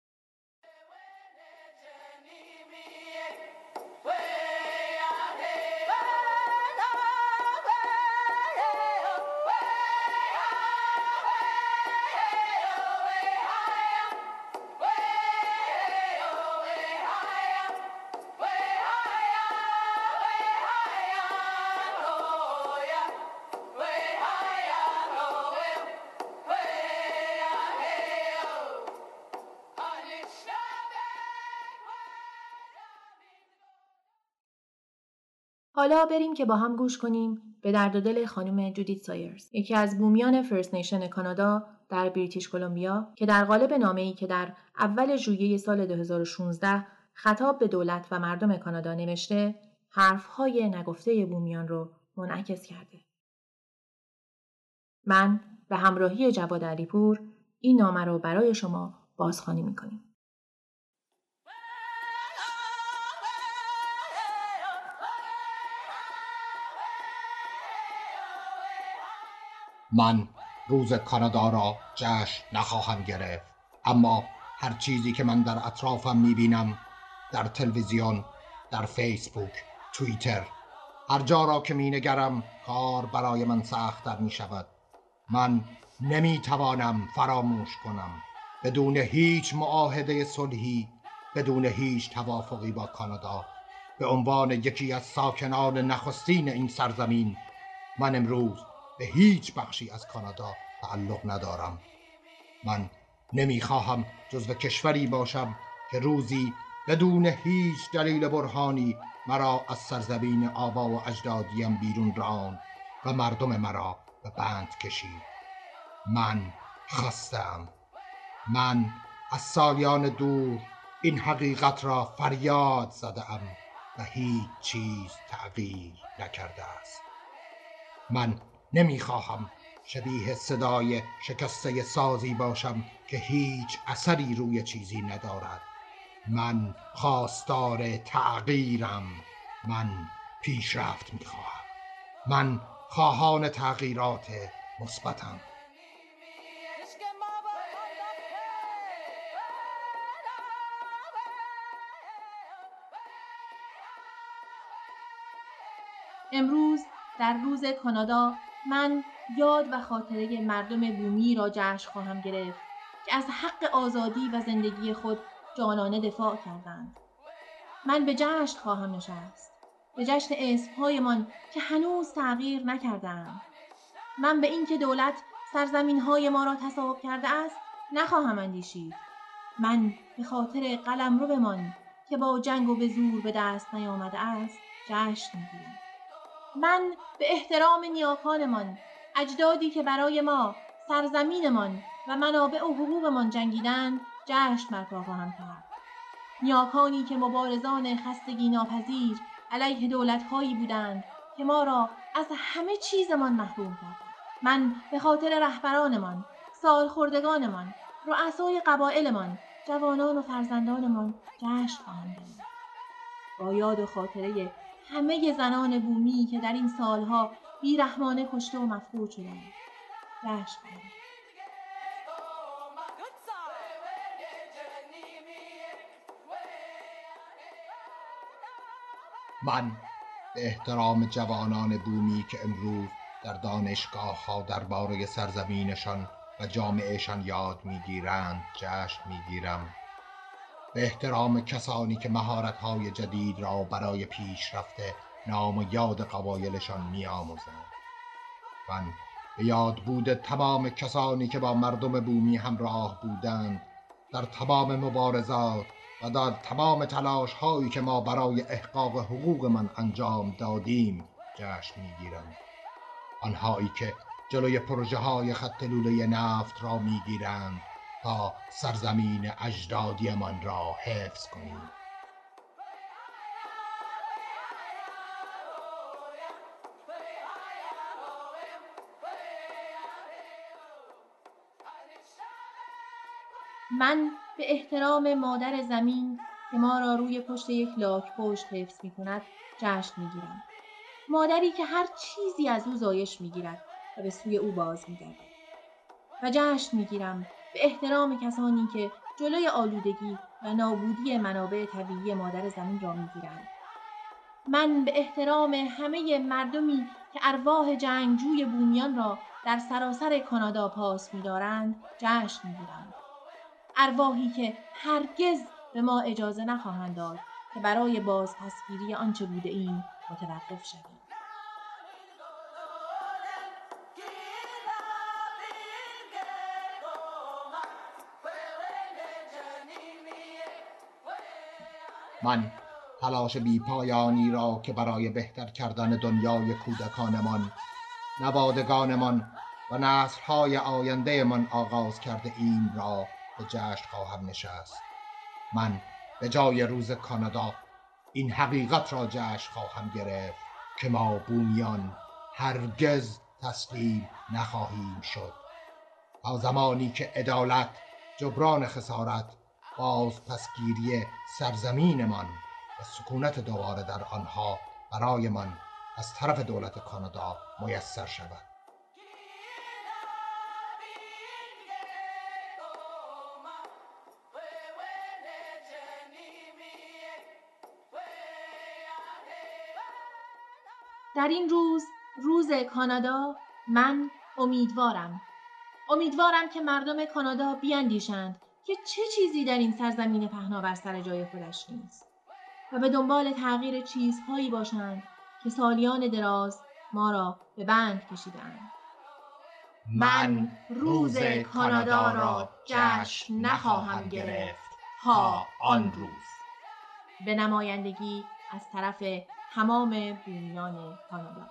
حالا بریم که با هم گوش کنیم به درد و دل خانم جودیت سایرز، یکی از بومیان فرست نیشن کانادا در بریتیش کلمبیا، که در قالب نامه‌ای که در اول ژوئیه سال دو هزار و شانزده خطاب به دولت و مردم کانادا نوشته، حرف‌های نگفته بومیان رو منعکس کرده. من به همراهی جواد علیپور این نامه رو برای شما بازخوانی می‌کنیم. من روز کانادا را جشن نخواهم گرفت، اما هر چیزی که من در اطرافم میبینم، در تلویزیون، در فیسبوک، توییتر، هر جا را که مینگرم کار برای من سخت‌تر میشود. من نمیتوانم فراموش کنم. بدون هیچ معاهده صلحی، بدون هیچ توافقی با کانادا، به عنوان یکی از ساکنان نخستین این سرزمین، من امروز به هیچ بخشی از کانادا تعلق ندارم. من نمیخواهم جزو کشوری باشم که روزی بدون هیچ دلیل برهانی مرا از سرزمین آبا و اجدادیم بیرون راند و مردم مرا به بند کشید. من خستم. من از سالیان دور این حقیقت را فریاد زدم و هیچ چیز تغییر نکرده است. من نمیخواهم شبیه صدای شکسته سازی باشم که هیچ اثری روی چیزی ندارد. من خواستار تغییرم. من پیشرفت میخواهم. من خواهان تغییرات مثبتم. امروز در روز کانادا من یاد و خاطره مردم بومی را جشن خواهم گرفت که از حق آزادی و زندگی خود جانانه دفاع کردند. من به جشن خواهم نشست، به جشن اسمهایمان که هنوز تغییر نکردند. من به این که دولت سرزمین‌های ما را تصاحب کرده است نخواهم اندیشید. من به خاطر قلمرومان که با جنگ و به زور به دست نیامده است جشن می‌گیرم. من به احترام نیاکانمان، اجدادی که برای ما، سرزمینمان و منابع و حقوقمان جنگیدند جشن برپا خواهم کرد. نیاکانی که مبارزان خستگی ناپذیر علیه دولت‌هایی بودند که ما را از همه چیزمان محروم کردند. من به خاطر رهبرانمان، سالخوردگانمان، رؤسای قبایلمان، جوانان و فرزندانمان جشن خواهم گرفت. با یاد و خاطره همه زنان بومی که در این سالها بیرحمانه کشته و مفقود شدند جشن خواهم گرفت. من به احترام جوانان بومی که امروز در دانشگاه ها درباره سرزمینشان و جامعهشان یاد میگیرند جشن میگیرم. به احترام کسانی که مهارت‌های جدید را برای پیشرفت نام و یاد قبایلشان می‌آموزند. من به یاد بود تمام کسانی که با مردم بومی همراه بودند در تمام مبارزات و در تمام تلاش‌هایی که ما برای احقاق حقوق من انجام دادیم جشن می‌گیرم. آنهایی که جلوی پروژه‌های خط لوله نفت را می‌گیرند تا سرزمین اجدادیمان را حفظ کنیم. من به احترام مادر زمین که ما را روی پشت یک لاک پشت حفظ می کند جشن می گیرم. مادری که هر چیزی از او زایش می گیرد و به سوی او باز می گردد. و جشن می گیرم به احترام کسانی که جلوی آلودگی و نابودی منابع طبیعی مادر زمین را می گیرند. من به احترام همه مردمی که ارواح جنگجوی بومیان را در سراسر کانادا پاس می دارند جشن می گیرم. ارواحی که هرگز به ما اجازه نخواهند داد که برای بازپسگیری آنچه بوده ایم متوقف شویم. من تلاش بی پایانی را که برای بهتر کردن دنیای کودکانمان، نوادگانمان و نسل‌های آیندهمان آغاز کرده ایم را به جشن خواهم نشست. من به جای روز کانادا این حقیقت را جشن خواهم گرفت که ما بومیان هرگز تسلیم نخواهیم شد تا زمانی که عدالت، جبران خسارت، بازپسگیری سرزمینمان و سکونت دوباره در آنها برایمان از طرف دولت کانادا میسر شود. در این روز، روز کانادا، من امیدوارم. امیدوارم که مردم کانادا بیاندیشند که چه چیزی در این سرزمین پهناور سر جای خودش نیست و به دنبال تغییر چیزهایی باشند که سالیان دراز ما را به بند کشیدند. من روز کانادا را جشن نخواهم گرفت تا آن روز. به نمایندگی از طرف تمام بومیان کانادا.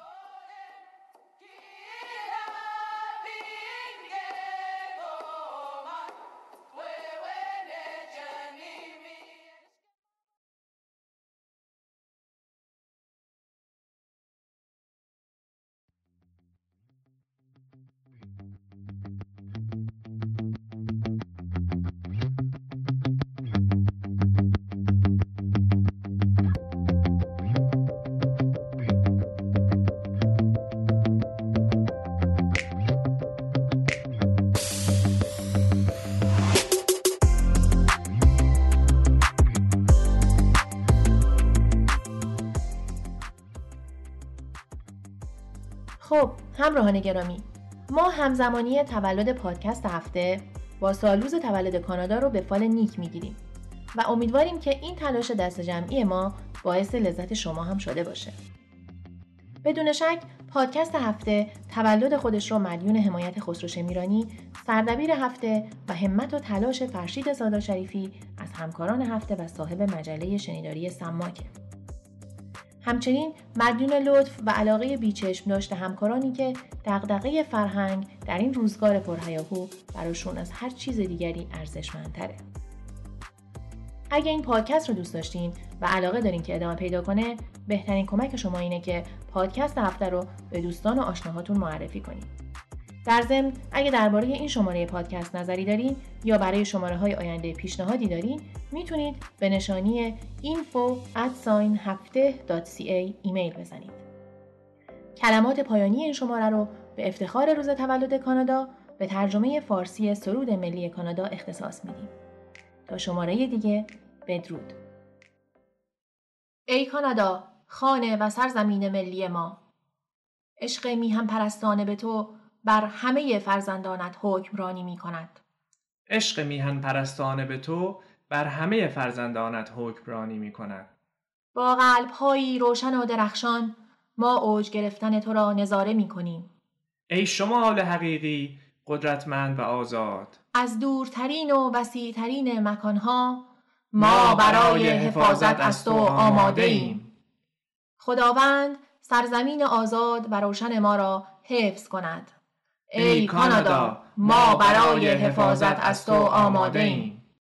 خب همراهان گرامی، ما همزمانی تولد پادکست هفته با سالروز تولد کانادا رو به فال نیک میگیریم و امیدواریم که این تلاش دست جمعی ما باعث لذت شما هم شده باشه. بدون شک پادکست هفته تولد خودش رو مدیون حمایت خسرو شمیرانی، سردبیر هفته و همت و تلاش فرشید سادات شریفی از همکاران هفته و صاحب مجله شنیداری سماکه. همچنین مدیون لطف و علاقه بیچشم داشته همکارانی که دغدغه فرهنگ در این روزگار پرهیاهو براشون از هر چیز دیگری ارزشمندتره. اگه این پادکست رو دوست داشتین و علاقه دارین که ادامه پیدا کنه، بهترین کمک شما اینه که پادکست هفته رو به دوستان و آشناهاتون معرفی کنین. در ضمن اگه درباره این شماره پادکست نظری دارین یا برای شماره‌های آینده پیشنهادی دارین، میتونید به نشانی info at hafte dot c a ایمیل بزنید. کلمات پایانی این شماره رو به افتخار روز تولد کانادا به ترجمه فارسی سرود ملی کانادا اختصاص میدیم. تا شماره دیگه، بدرود. ای کانادا، خانه و سرزمین ملی ما، عشق میهم پرستانه به تو بر همه فرزندانت حکمرانی می کند. عشق میهن پرستانه به تو بر همه فرزندانت حکمرانی می کند. با قلب‌هایی روشن و درخشان ما اوج گرفتن تو را نظاره می کنیم. ای شمال حقیقی، قدرتمند و آزاد، از دورترین و وسیع‌ترین مکانها ما برای حفاظت از تو آماده ایم. خداوند سرزمین آزاد و روشن ما را حفظ کند. ای کانادا، ما برای حفاظت از تو آماده ایم.